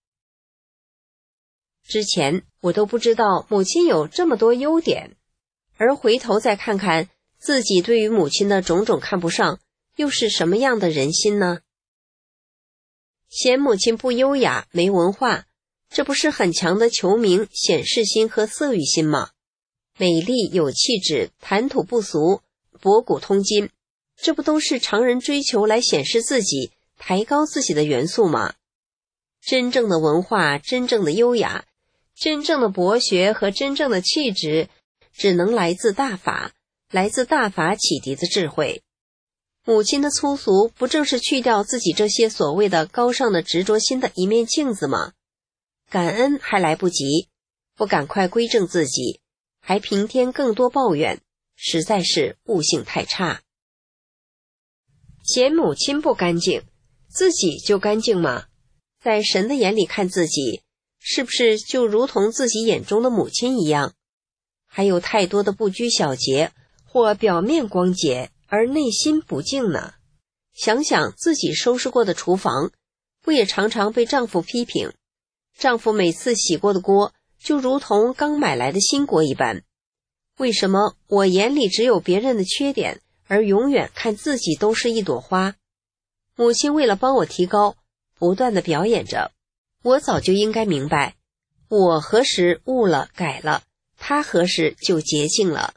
之前我都不知道母亲有这么多优点，而回头再看看自己对于母亲的种种看不上，又是什么样的人心呢？嫌母亲不优雅没文化，这不是很强的求名显示心和色欲心吗？美丽有气质，谈吐不俗，博古通今，这不都是常人追求来显示自己抬高自己的元素吗？真正的文化，真正的优雅，真正的博学和真正的气质，只能来自大法，来自大法启迪的智慧。母亲的粗俗，不正是去掉自己这些所谓的高尚的执着心的一面镜子吗？感恩还来不及，不赶快归正自己，还平添更多抱怨，实在是悟性太差。嫌母亲不干净，自己就干净吗？在神的眼里看自己，是不是就如同自己眼中的母亲一样？还有太多的不拘小节或表面光洁而内心不净呢？想想自己收拾过的厨房，不也常常被丈夫批评？丈夫每次洗过的锅就如同刚买来的新锅一般。为什么我眼里只有别人的缺点，而永远看自己都是一朵花？母亲为了帮我提高，不断地表演着。我早就应该明白，我何时悟了改了，她何时就洁净了。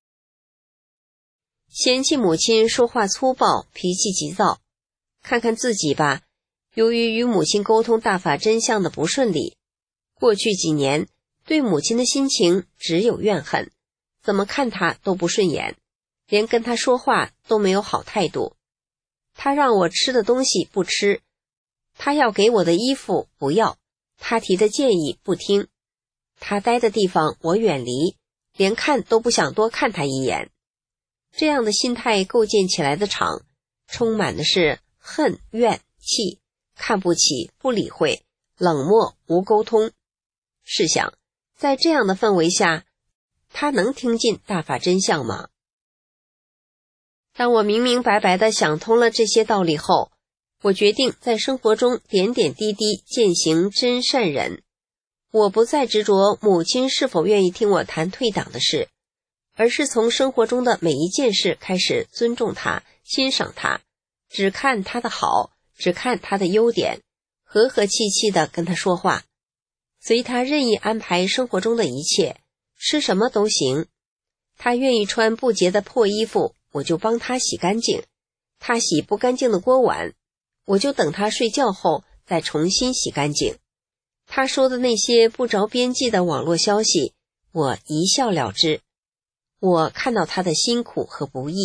嫌弃母亲说话粗暴，脾气急躁，看看自己吧。由于与母亲沟通大法真相的不顺利，过去几年对母亲的心情只有怨恨，怎么看她都不顺眼，连跟她说话都没有好态度。她让我吃的东西不吃，她要给我的衣服不要，她提的建议不听，她待的地方我远离，连看都不想多看她一眼。这样的心态构建起来的场，充满的是恨怨气，看不起不理会，冷漠无沟通。试想，在这样的氛围下，他能听进大法真相吗？当我明明白白地想通了这些道理后，我决定在生活中点点滴滴践行真善忍。我不再执着母亲是否愿意听我谈退党的事，而是从生活中的每一件事开始尊重她，欣赏她，只看她的好，只看她的优点，和和气气地跟她说话，随她任意安排生活中的一切，吃什么都行。她愿意穿不洁的破衣服，我就帮她洗干净；她洗不干净的锅碗，我就等她睡觉后再重新洗干净。她说的那些不着边际的网络消息，我一笑了之。我看到她的辛苦和不易，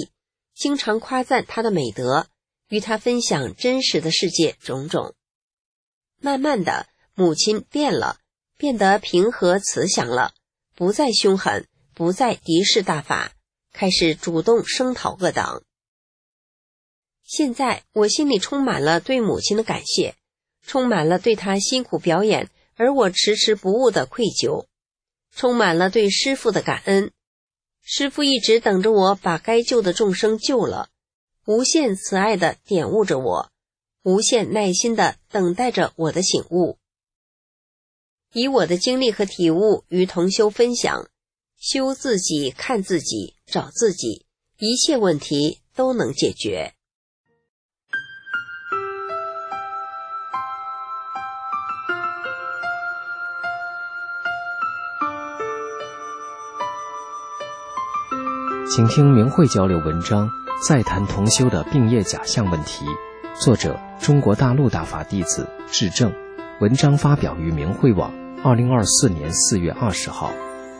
经常夸赞他的美德，与他分享真实的世界种种。慢慢的，母亲变了，变得平和慈祥了，不再凶狠，不再敌视大法，开始主动声讨恶党。现在我心里充满了对母亲的感谢，充满了对她辛苦表演而我迟迟不悟的愧疚，充满了对师父的感恩。师父一直等着我把该救的众生救了，无限慈爱地点悟着我，无限耐心地等待着我的醒悟。以我的经历和体悟与同修分享，修自己、看自己、找自己，一切问题都能解决。 请听明慧交流文章，再谈同修的病业假象问题。作者：中国大陆大法弟子智正。文章发表于明慧网2024年4月20号。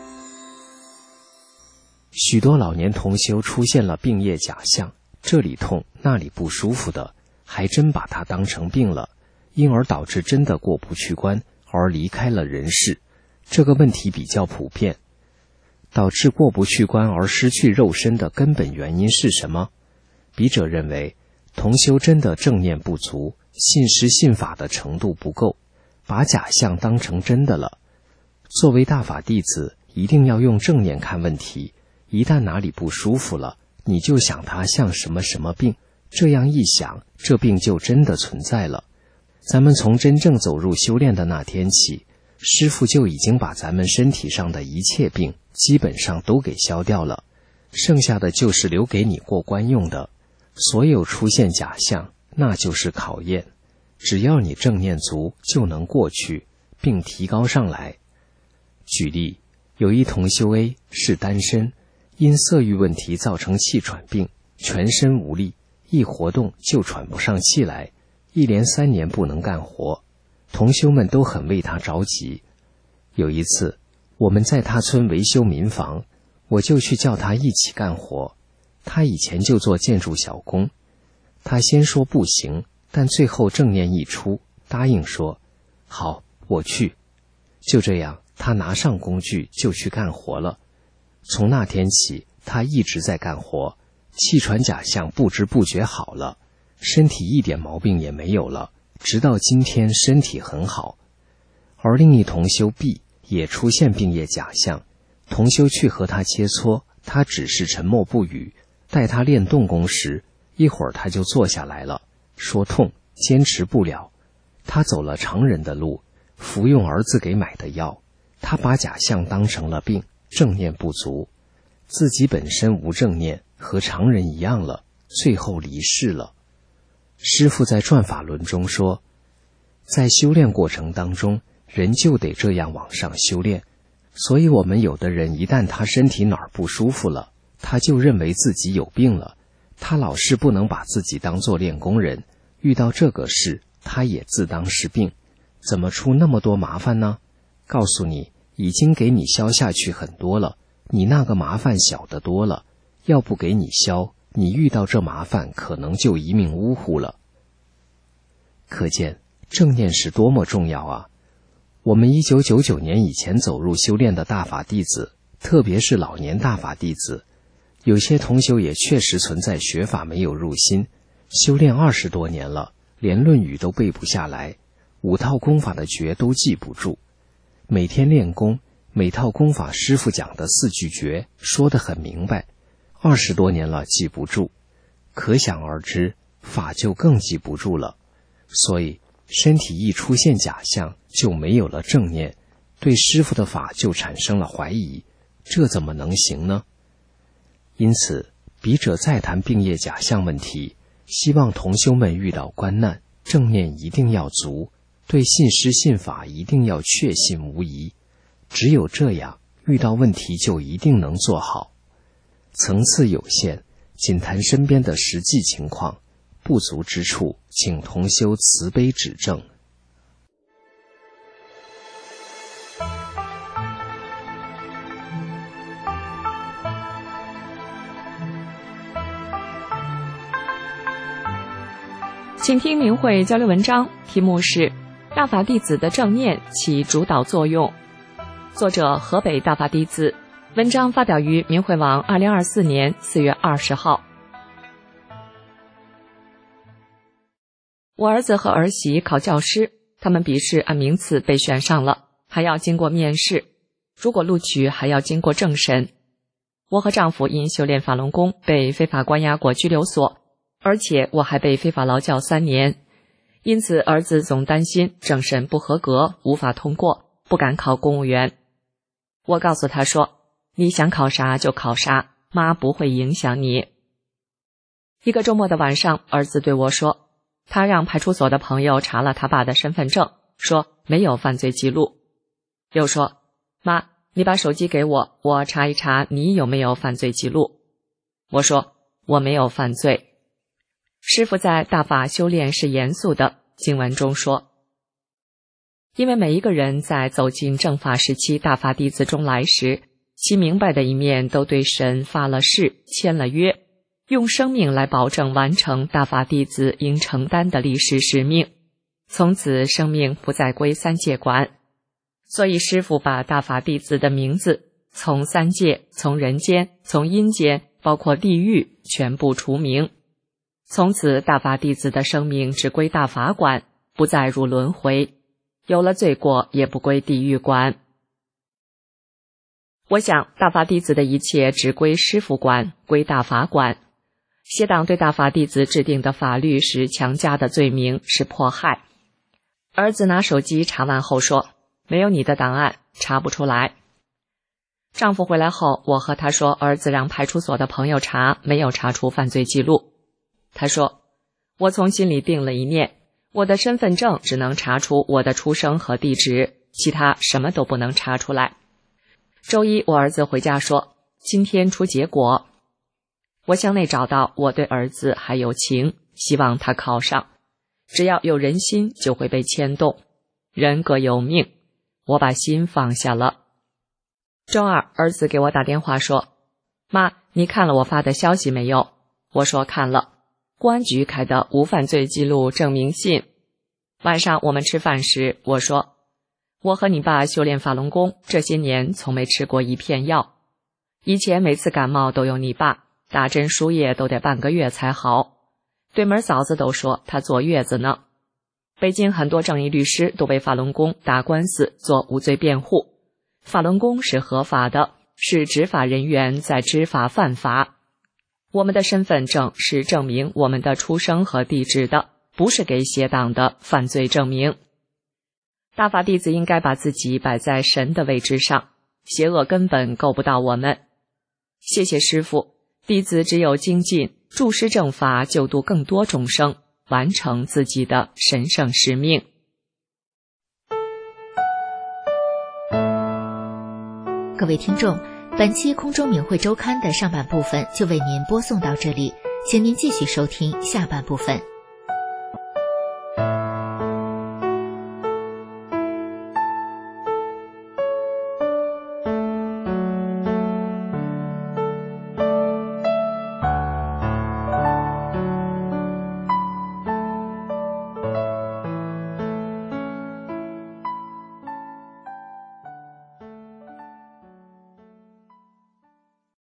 许多老年同修出现了病业假象，这里痛那里不舒服的，还真把它当成病了，因而导致真的过不去关而离开了人世。这个问题比较普遍。导致过不去关而失去肉身的根本原因是什么？笔者认为，同修真的正念不足，信师信法的程度不够，把假象当成真的了。作为大法弟子，一定要用正念看问题，一旦哪里不舒服了，你就想它像什么什么病，这样一想，这病就真的存在了。咱们从真正走入修炼的那天起，师父就已经把咱们身体上的一切病基本上都给消掉了，剩下的就是留给你过关用的。所有出现假象，那就是考验，只要你正念足，就能过去并提高上来。举例，有一同修 A 是单身，因色欲问题造成气喘病，全身无力，一活动就喘不上气来，一连3年不能干活。同修们都很为他着急。有一次，我们在他村维修民房，我就去叫他一起干活。他以前就做建筑小工，他先说不行，但最后正念一出，答应说好，我去。就这样，他拿上工具就去干活了。从那天起，他一直在干活，气喘假象不知不觉好了，身体一点毛病也没有了，直到今天身体很好。而另一同修 B 也出现病业假象，同修去和他切磋，他只是沉默不语。待他练动功时，一会儿他就坐下来了，说痛，坚持不了。他走了常人的路，服用儿子给买的药，他把假象当成了病，正念不足，自己本身无正念，和常人一样了，最后离世了。师父在转法轮中说，在修炼过程当中，人就得这样往上修炼。所以我们有的人一旦他身体哪儿不舒服了，他就认为自己有病了，他老是不能把自己当作练功人，遇到这个事他也自当是病，怎么出那么多麻烦呢？告诉你，已经给你消下去很多了，你那个麻烦小得多了，要不给你消，你遇到这麻烦可能就一命呜呼了。可见正念是多么重要啊！我们1999年以前走入修炼的大法弟子，特别是老年大法弟子，有些同修也确实存在学法没有入心，修炼20多年了，连《论语》都背不下来，5套功法的诀都记不住。每天练功，每套功法师父讲的4句诀说得很明白，20多年了记不住，可想而知，法就更记不住了。所以身体一出现假象，就没有了正念，对师父的法就产生了怀疑，这怎么能行呢？因此，笔者再谈病业假象问题，希望同修们遇到关难，正念一定要足，对信师信法一定要确信无疑。只有这样，遇到问题就一定能做好。层次有限，仅谈身边的实际情况，不足之处，请同修慈悲指正。 请听明慧交流文章，题目是《大法弟子的正念起主导作用》，作者河北大法弟子，文章发表于明慧网2024年4月20号。我儿子和儿媳考教师，他们笔试按名次被选上了，还要经过面试，如果录取还要经过政审。我和丈夫因修炼法轮功被非法关押过拘留所，而且我还被非法劳教3年，因此儿子总担心政审不合格，无法通过，不敢考公务员。我告诉他说，你想考啥就考啥，妈不会影响你。一个周末的晚上，儿子对我说，他让派出所的朋友查了他爸的身份证，说没有犯罪记录。又说，妈，你把手机给我，我查一查你有没有犯罪记录。我说，我没有犯罪。师父在大法修炼是严肃的，经文中说，因为每一个人在走进正法时期大法弟子中来时，其明白的一面都对神发了誓，签了约，用生命来保证完成大法弟子应承担的历史使命，从此生命不再归三界管。所以师父把大法弟子的名字从三界、从人间、从阴间，包括地狱全部除名，从此大法弟子的生命只归大法管，不再入轮回，有了罪过也不归地狱管。我想大法弟子的一切只归师父管，归大法管。邪党对大法弟子制定的法律是强加的罪名，是迫害。儿子拿手机查完后说，没有你的档案，查不出来。丈夫回来后，我和他说，儿子让派出所的朋友查，没有查出犯罪记录。他说，我从心里定了一念，我的身份证只能查出我的出生和地址，其他什么都不能查出来。周一我儿子回家说，今天出结果。我向内找到我对儿子还有情，希望他考上。只要有人心就会被牵动，人各有命，我把心放下了。周二儿子给我打电话说，妈，你看了我发的消息没有？我说看了，公安局开的无犯罪记录证明信。晚上我们吃饭时，我说，我和你爸修炼法轮功，这些年从没吃过一片药，以前每次感冒都有你爸，打针输液都得半个月才好，对门嫂子都说她坐月子呢。北京很多正义律师都为法轮功打官司做无罪辩护，法轮功是合法的，是执法人员在执法犯法。我们的身份证是证明我们的出生和地址的，不是给邪党的犯罪证明。大法弟子应该把自己摆在神的位置上，邪恶根本够不到我们。谢谢师父，弟子只有精进，注释正法，救度更多众生，完成自己的神圣使命。 各位听众，本期空中明慧周刊的上半部分就为您播送到这里，请您继续收听下半部分。